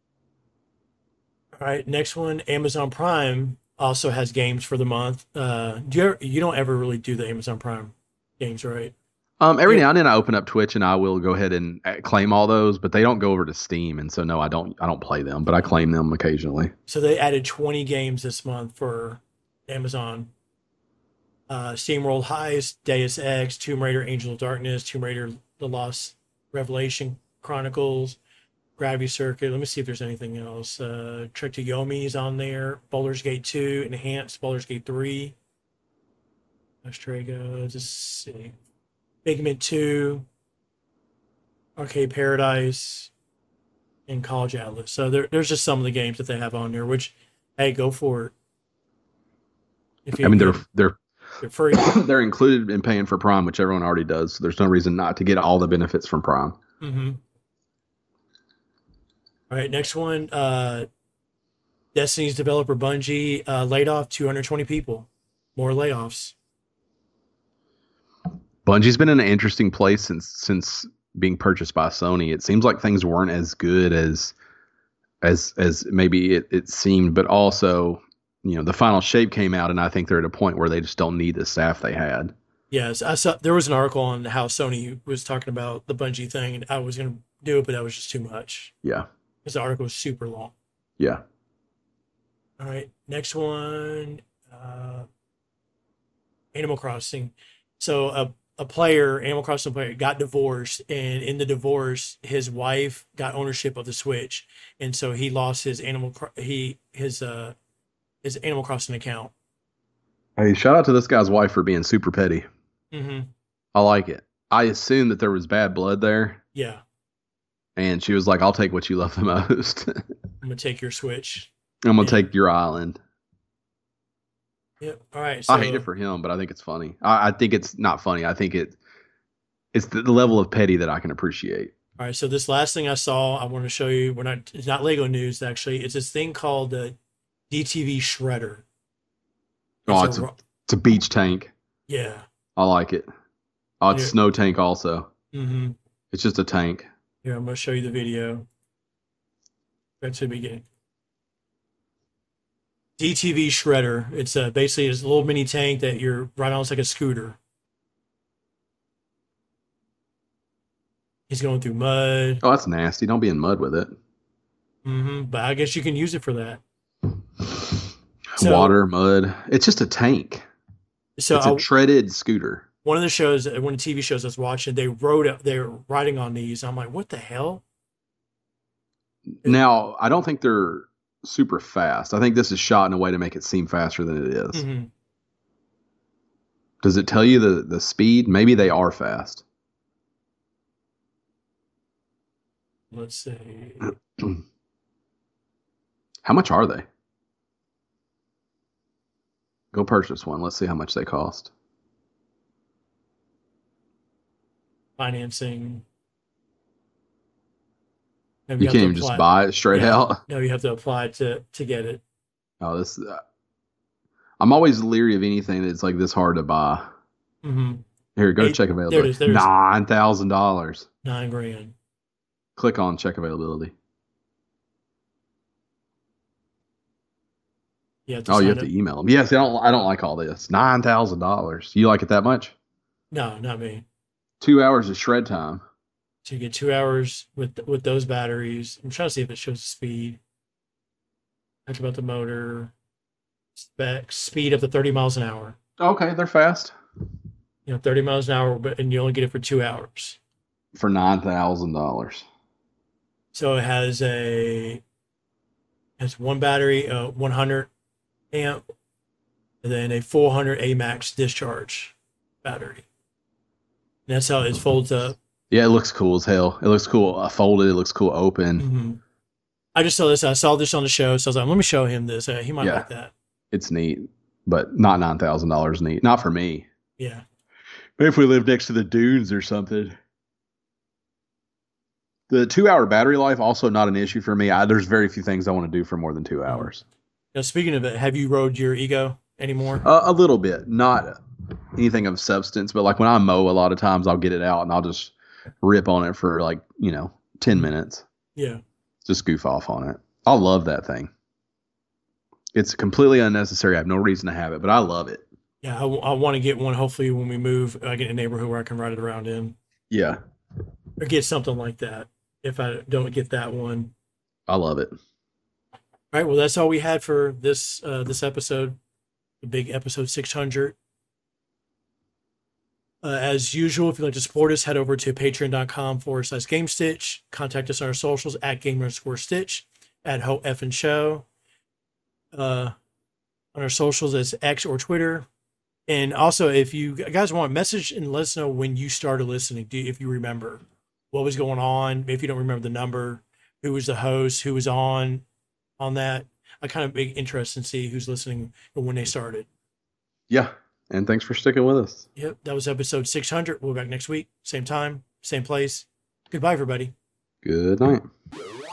All right. Next one, Amazon Prime also has games for the month. Uh, do you ever, you don't ever really do the Amazon Prime games, right? Um, every Yeah. now and then I open up Twitch and I will go ahead and uh, claim all those, but they don't go over to Steam, and so no, I don't. I don't play them, but I claim them occasionally. So they added twenty games this month for Amazon. Uh, SteamWorld Heist, Deus Ex, Tomb Raider, Angel of Darkness, Tomb Raider, The Lost Revelation Chronicles, Gravity Circuit. Let me see if there's anything else. Uh, Trek to Yomi is on there. Baldur's Gate two, Enhanced, Baldur's Gate three. Astrago, just see. Figment two, Arcade Paradise, and College Atlas. So there, there's just some of the games that they have on there, which, hey, go for it. If you, I mean, they're they're they're free. they're included in paying for Prime, which everyone already does. So there's no reason not to get all the benefits from Prime. Mm-hmm. All right, next one. Uh, Destiny's developer Bungie uh, laid off two hundred twenty people. More layoffs. Bungie's been in an interesting place since since being purchased by Sony. It seems like things weren't as good as as as maybe it, it seemed, but also, you know, the final shape came out, and I think they're at a point where they just don't need the staff they had. Yes, I saw there was an article on how Sony was talking about the Bungie thing, and I was going to do it, but that was just too much. Yeah. Because the article was super long. Yeah. All right, next one, uh, Animal Crossing. So a a player, Animal Crossing player, got divorced, and in the divorce, his wife got ownership of the Switch, and so he lost his animal Cro- he his uh his Animal Crossing account. Hey, shout out to this guy's wife for being super petty. Mm-hmm. I like it. I assumed that there was bad blood there, Yeah, and she was like, "I'll take what you love the most. I'm gonna take your Switch. I'm gonna Yeah. take your island." Yep. All right. So, I hate it for him, but I think it's funny. I, I think it's not funny. I think it it's the, the level of petty that I can appreciate. all right. So this last thing I saw, I want to show you. We're not. It's not Lego news actually. It's this thing called the D T V Shredder. Oh, It's it's a a, ro- it's a beach tank. Yeah. I like it. Oh, it's Yeah. snow tank also. Mm-hmm. It's just a tank. Here, I'm gonna show you the video. That's the beginning. D T V Shredder. It's uh, basically it's a little mini tank that you're right on. It's like a scooter. He's going through mud. Oh, that's nasty. Don't be in mud with it. Hmm But I guess you can use it for that. So- Water, mud. It's just a tank. So It's a I, treaded scooter. one of the shows, one of the T V shows I was watching, they wrote it. They're riding on these. I'm like, what the hell? Now, I don't think they're super fast. I think this is shot in a way to make it seem faster than it is. Hmm Does it tell you the, the speed? Maybe they are fast. Let's see. How much are they? Go purchase one. Let's see how much they cost. Financing. No, You have can't to even just apply- buy it straight Yeah. out. No, you have to apply to to get it. Oh, this. Uh, I'm always leery of anything that's like this hard to buy. Hmm Here, go to Hey, check there it availability. is, there it is. Nine thousand dollars. Nine grand. Click on check availability. You have to Oh, you sign have up. to email them. Yes, I don't. I don't like all this. Nine thousand dollars. You like it that much? No, not me. Two hours of shred time. So you get two hours with with those batteries. I'm trying to see if it shows the speed. Talk about the motor. Spec speed up to thirty miles an hour. Okay, they're fast You know, thirty miles an hour, but and you only get it for two hours. for nine thousand dollars. So it has a has one battery, uh, one hundred amp, and then a four hundred A max discharge battery. And that's how it folds up. Yeah, it looks cool as hell. It looks cool uh, folded. It looks cool open. Hmm I just saw this. I saw this on the show, so I was like, "Let me show him this. Uh, he might Yeah. like that." It's neat, but not nine thousand dollars neat. Not for me. Yeah. Maybe if we live next to the dunes or something. The two-hour battery life also not an issue for me. I, there's very few things I want to do for more than two hours. Now, speaking of it, have you rode your Ego anymore? Uh, a little bit, not anything of substance, but like when I mow, a lot of times I'll get it out and I'll just rip on it for like you know ten minutes. Yeah. Just goof off on it. I love that thing. It's completely unnecessary. I have no reason to have it, but I love it. Yeah, I, I want to get one. Hopefully, when we move, I get a neighborhood where I can ride it around in, Yeah, or get something like that. If I don't get that one, I love it. all right. Well, that's all we had for this uh, this episode, the big episode six hundred. Uh, as usual, if you'd like to support us, head over to patreon.com forward slash game stitch. Contact us on our socials at gamer underscore stitch, at Ho Effin Show. Uh, on our socials, it's X or Twitter. And also, if you guys want a message and let us know when you started listening, do if you remember what was going on, if you don't remember the number, who was the host, who was on on that. I kind of be interested in see who's listening and when they started. Yeah, and thanks for sticking with us. Yep, that was episode six hundred. We'll be back next week, same time, same place. Goodbye, everybody. Good night.